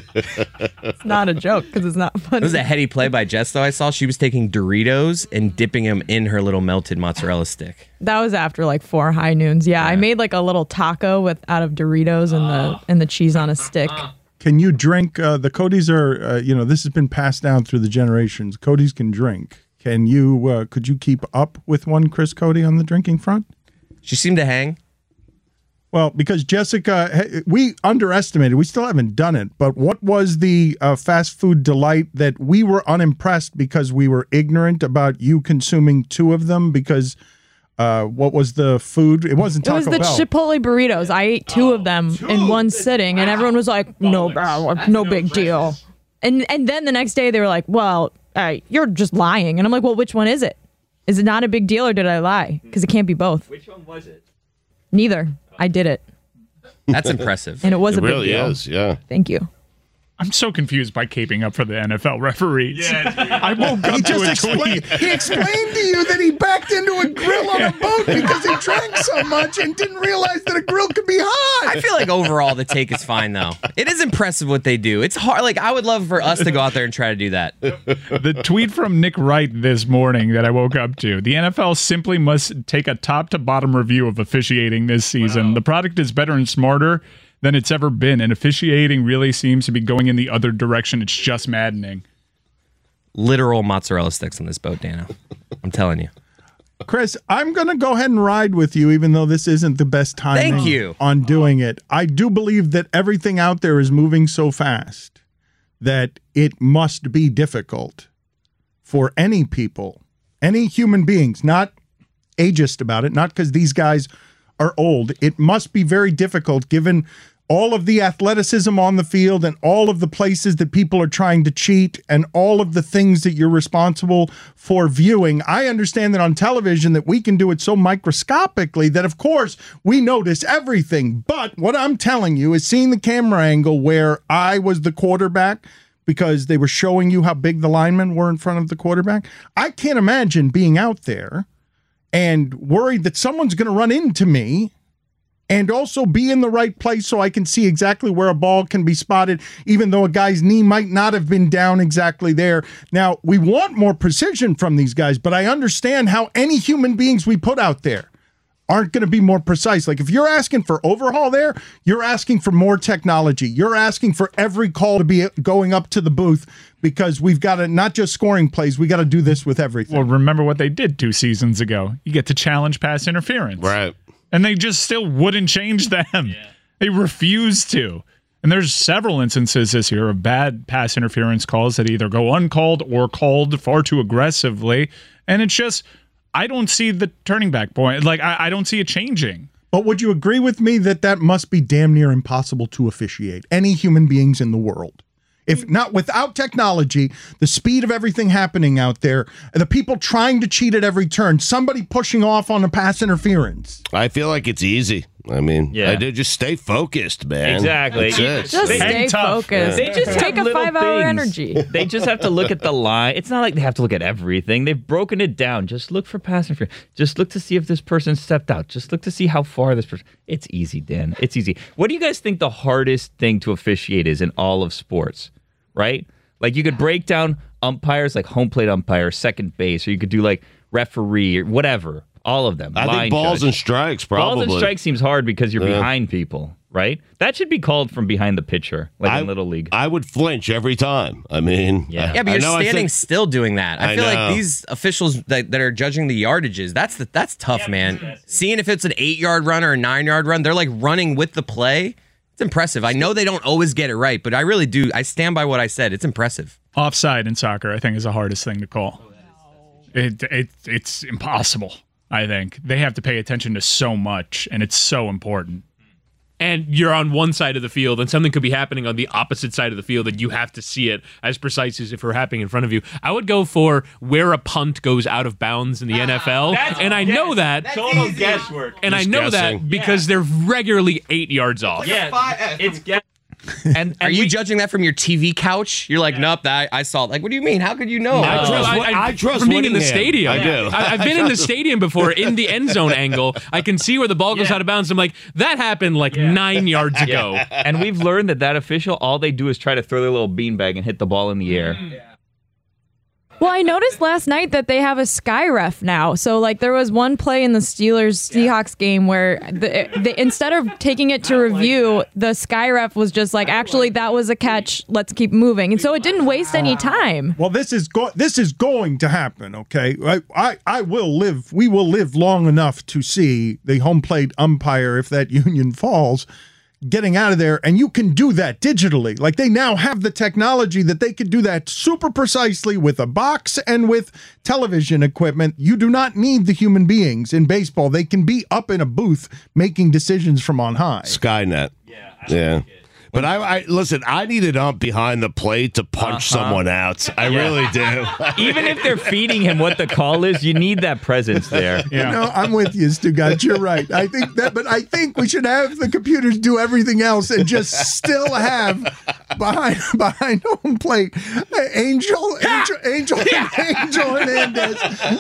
It's not a joke because it's not funny. It was a heady play by Jess, though. I saw she was taking Doritos and dipping them in her little melted mozzarella stick. That was after like 4 high noons. Yeah, I made like a little taco out of Doritos and the cheese on a stick. Can you drink? The Codys are, this has been passed down through the generations. Codys can drink. Can you? Could you keep up with one Chris Cody on the drinking front? She seemed to hang. Well, because Jessica, we underestimated. We still haven't done it. But what was the fast food delight that we were unimpressed because we were ignorant about you consuming 2 of them? Because what was the food? It wasn't Taco It was the Bell. Chipotle burritos. I ate 2 of them in one sitting, and everyone was like, "No, no big deal." And then the next day they were like, "Well, you're just lying." And I'm like, "Well, which one is it? Is it not a big deal, or did I lie? Because it can't be both." Which one was it? Neither. I did it, That's impressive. and it was a big really deal. is, yeah. Thank you. I'm so confused by caping up for the NFL referees. Yeah, I woke up He to a just tweet. explained. He explained to you that he backed into a grill on a boat because he drank so much and didn't realize that a grill could be hot. I feel like overall the take is fine, though. It is impressive what they do. It's hard. Like, I would love for us to go out there and try to do that. The tweet from Nick Wright this morning that I woke up to. The NFL simply must take a top to bottom review of officiating this season. The product is better and smarter than it's ever been, and officiating really seems to be going in the other direction. It's just maddening. Literal mozzarella sticks on this boat, Dano. I'm telling you. Chris, I'm going to go ahead and ride with you, even though this isn't the best timing Thank you. on doing it. I do believe that everything out there is moving so fast that it must be difficult for any people, any human beings, not ageist about it, not because these guys are old. It must be very difficult given all of the athleticism on the field and all of the places that people are trying to cheat and all of the things that you're responsible for viewing. I understand that on television that we can do it so microscopically that, of course, we notice everything. But what I'm telling you is seeing the camera angle where I was the quarterback because they were showing you how big the linemen were in front of the quarterback. I can't imagine being out there and worried that someone's going to run into me and also be in the right place so I can see exactly where a ball can be spotted, even though a guy's knee might not have been down exactly there. Now, we want more precision from these guys, but I understand how any human beings we put out there aren't going to be more precise. Like if you're asking for overhaul there, you're asking for more technology. You're asking for every call to be going up to the booth because we've got to not just scoring plays, we got to do this with everything. Well, remember what they did 2 seasons ago. You get to challenge pass interference. Right. And they just still wouldn't change them. Yeah. They refused to. And there's several instances this year of bad pass interference calls that either go uncalled or called far too aggressively. And it's just, I don't see the turning back point. Like, I don't see it changing. But would you agree with me that must be damn near impossible to officiate? Any human beings in the world. If not, without technology, the speed of everything happening out there, the people trying to cheat at every turn, somebody pushing off on a pass interference. I feel like it's easy. I mean, I did just stay focused, man. Exactly. That's it. Just stay focused. They just take have a little 5-hour things. energy. They just have to look at the line. It's not like they have to look at everything. They've broken it down. Just look for pass interference. Just look to see if this person stepped out. Just look to see how far this person. It's easy, Dan. It's easy. What do you guys think the hardest thing to officiate is in all of sports? Right? Like you could break down umpires, like home plate umpire, second base, or you could do like referee or whatever. All of them. I think balls and strikes, probably. Balls and strikes seems hard because you're behind people, right? That should be called from behind the pitcher, like in Little League. I would flinch every time. I mean, Yeah, but you're standing still doing that. I feel like these officials that are judging the yardages, that's tough, man. Seeing if it's an 8-yard run or a 9-yard run, they're like running with the play. It's impressive. I know they don't always get it right, but I really do. I stand by what I said. It's impressive. Offside in soccer, I think, is the hardest thing to call. It's impossible, I think. They have to pay attention to so much, and it's so important. And you're on one side of the field, and something could be happening on the opposite side of the field, and you have to see it as precise as if it were happening in front of you. I would go for where a punt goes out of bounds in the NFL, and I know that. Total guesswork. And I know that because they're regularly 8 yards off. Yeah, it's And are you judging that from your TV couch? You're like, nope, I saw it. Like, what do you mean? How could you know? I trust from being in the Whittingham. stadium. I do. I've been in the stadium before in the end zone angle. I can see where the ball goes out of bounds. I'm like, that happened like 9 yards ago. And we've learned that official, all they do is try to throw their little beanbag and hit the ball in the air. Well, I noticed last night that they have a sky ref now. So, like, there was one play in the Steelers-Seahawks game where instead of taking it to review, the sky ref was just like, actually, that was a catch. Let's keep moving. And so it didn't waste any time. Well, this is going to happen, okay? I will live. We will live long enough to see the home plate umpire, if that union falls, getting out of there, and you can do that digitally. Like, they now have the technology that they could do that super precisely with a box and with television equipment. You do not need the human beings in baseball. They can be up in a booth making decisions from on high. Skynet. Yeah. But I listen, I need an ump behind the plate to punch someone out. I really do. Even if they're feeding him what the call is, you need that presence there. Yeah. No, I'm with you, Stugatz. You're right. I think we should have the computers do everything else and just still have behind home plate Angel Hernandez.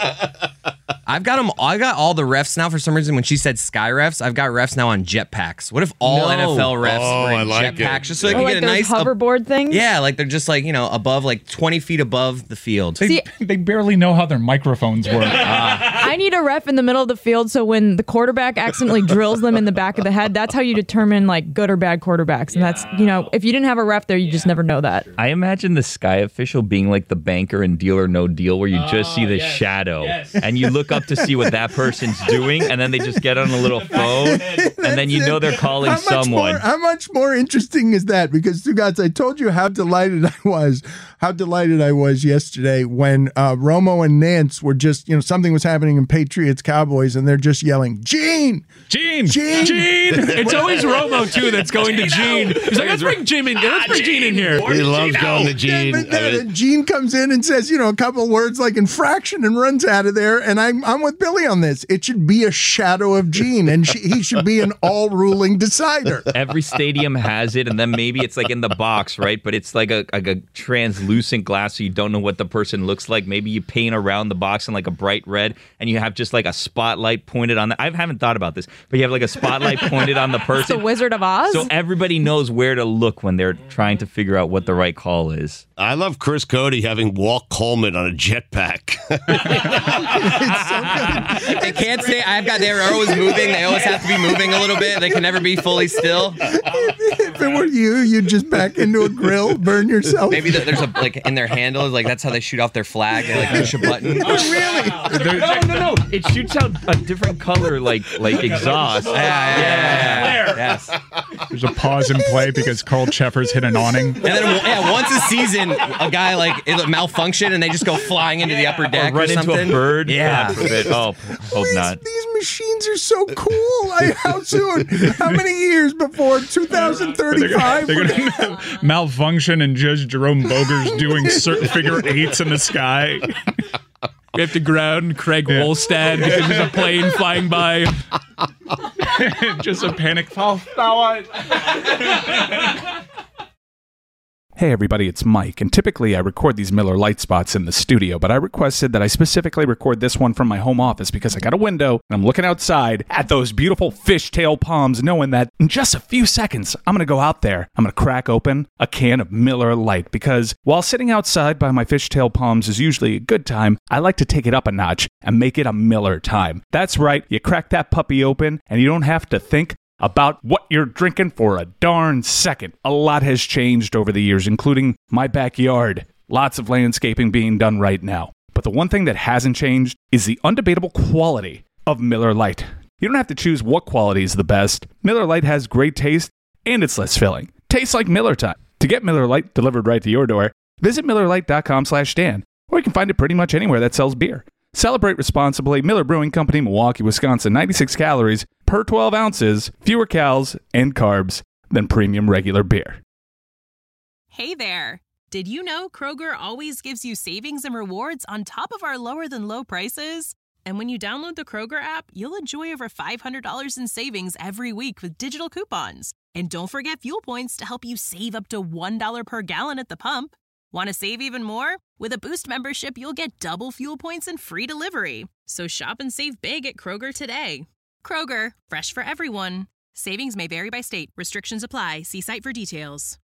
I got all the refs now for some reason. When she said sky refs, I've got refs now on jetpacks. What if all NFL refs were in jetpacks? Just so they can get a nice hoverboard things? Yeah, like they're just like, above, like 20 feet above the field. They barely know how their microphones work. I need a ref in the middle of the field so when the quarterback accidentally drills them in the back of the head, that's how you determine like good or bad quarterbacks. And that's, if you didn't have a ref there, you just never know that. I imagine the sky official being like the banker in Deal or No Deal, where you just see the shadow and you look up to see what that person's doing, and then they just get on a little phone, and then they're calling someone. How much more interesting is that? Because, Stugatz, I told you how delighted I was yesterday when Romo and Nance were just, something was happening in Patriots Cowboys, and they're just yelling, Gene! It's always Romo too that's going to Gene. He's like, let's bring Jim in. Let's bring Gene in here. He loves going to Gene. But then Gene comes in and says, a couple words like infraction and runs out of there. And I'm with Billy on this. It should be a shadow of Gene, and he should be an all-ruling decider. Every stadium has it, and then maybe it's like in the box, right? But it's like a translucent glass, so you don't know what the person looks like. Maybe you paint around the box in like a bright red, and you have just like a spotlight pointed on that. I haven't thought about this, but you have like a spotlight pointed on the person. It's the Wizard of Oz? So everybody knows where to look when they're trying to figure out what the right call is. I love Chris Cody having Walt Coleman on a jetpack. They can't stay. They're always moving. They always have to be moving a little bit. They can never be fully still. If it were you, you'd just back into a grill, burn yourself. Maybe there's a in their handle, like that's how they shoot off their flag. They like push a button. Oh, really? No. It shoots out a different color, like exhaust. Yeah. Yes. There's a pause in play because Carl Cheffers hit an awning. And then once a season, a guy it malfunction and they just go flying into the upper deck or run something. into a bird. Yeah. Oh, hope not. These machines are so cool. How soon? How many years before 2035? They're gonna malfunction and Judge Jerome Boger's doing figure eights in the sky. We have to ground Craig Wolstad because there's a plane flying by. Just a panic fall. Hey everybody, it's Mike, and typically I record these Miller Lite spots in the studio, but I requested that I specifically record this one from my home office because I got a window and I'm looking outside at those beautiful fishtail palms, knowing that in just a few seconds I'm going to go out there, I'm going to crack open a can of Miller Lite, because while sitting outside by my fishtail palms is usually a good time, I like to take it up a notch and make it a Miller time. That's right, you crack that puppy open and you don't have to think about what you're drinking for a darn second. A lot has changed over the years, including my backyard. Lots of landscaping being done right now. But the one thing that hasn't changed is the undebatable quality of Miller Lite. You don't have to choose what quality is the best. Miller Lite has great taste and it's less filling. Tastes like Miller time. To get Miller Lite delivered right to your door, visit MillerLite.com/Dan, or you can find it pretty much anywhere that sells beer. Celebrate responsibly. Miller Brewing Company, Milwaukee, Wisconsin. 96 calories per 12 ounces, fewer calories and carbs than premium regular beer. Hey there. Did you know Kroger always gives you savings and rewards on top of our lower than low prices? And when you download the Kroger app, you'll enjoy over $500 in savings every week with digital coupons. And don't forget fuel points to help you save up to $1 per gallon at the pump. Want to save even more? With a Boost membership, you'll get double fuel points and free delivery. So shop and save big at Kroger today. Kroger, fresh for everyone. Savings may vary by state. Restrictions apply. See site for details.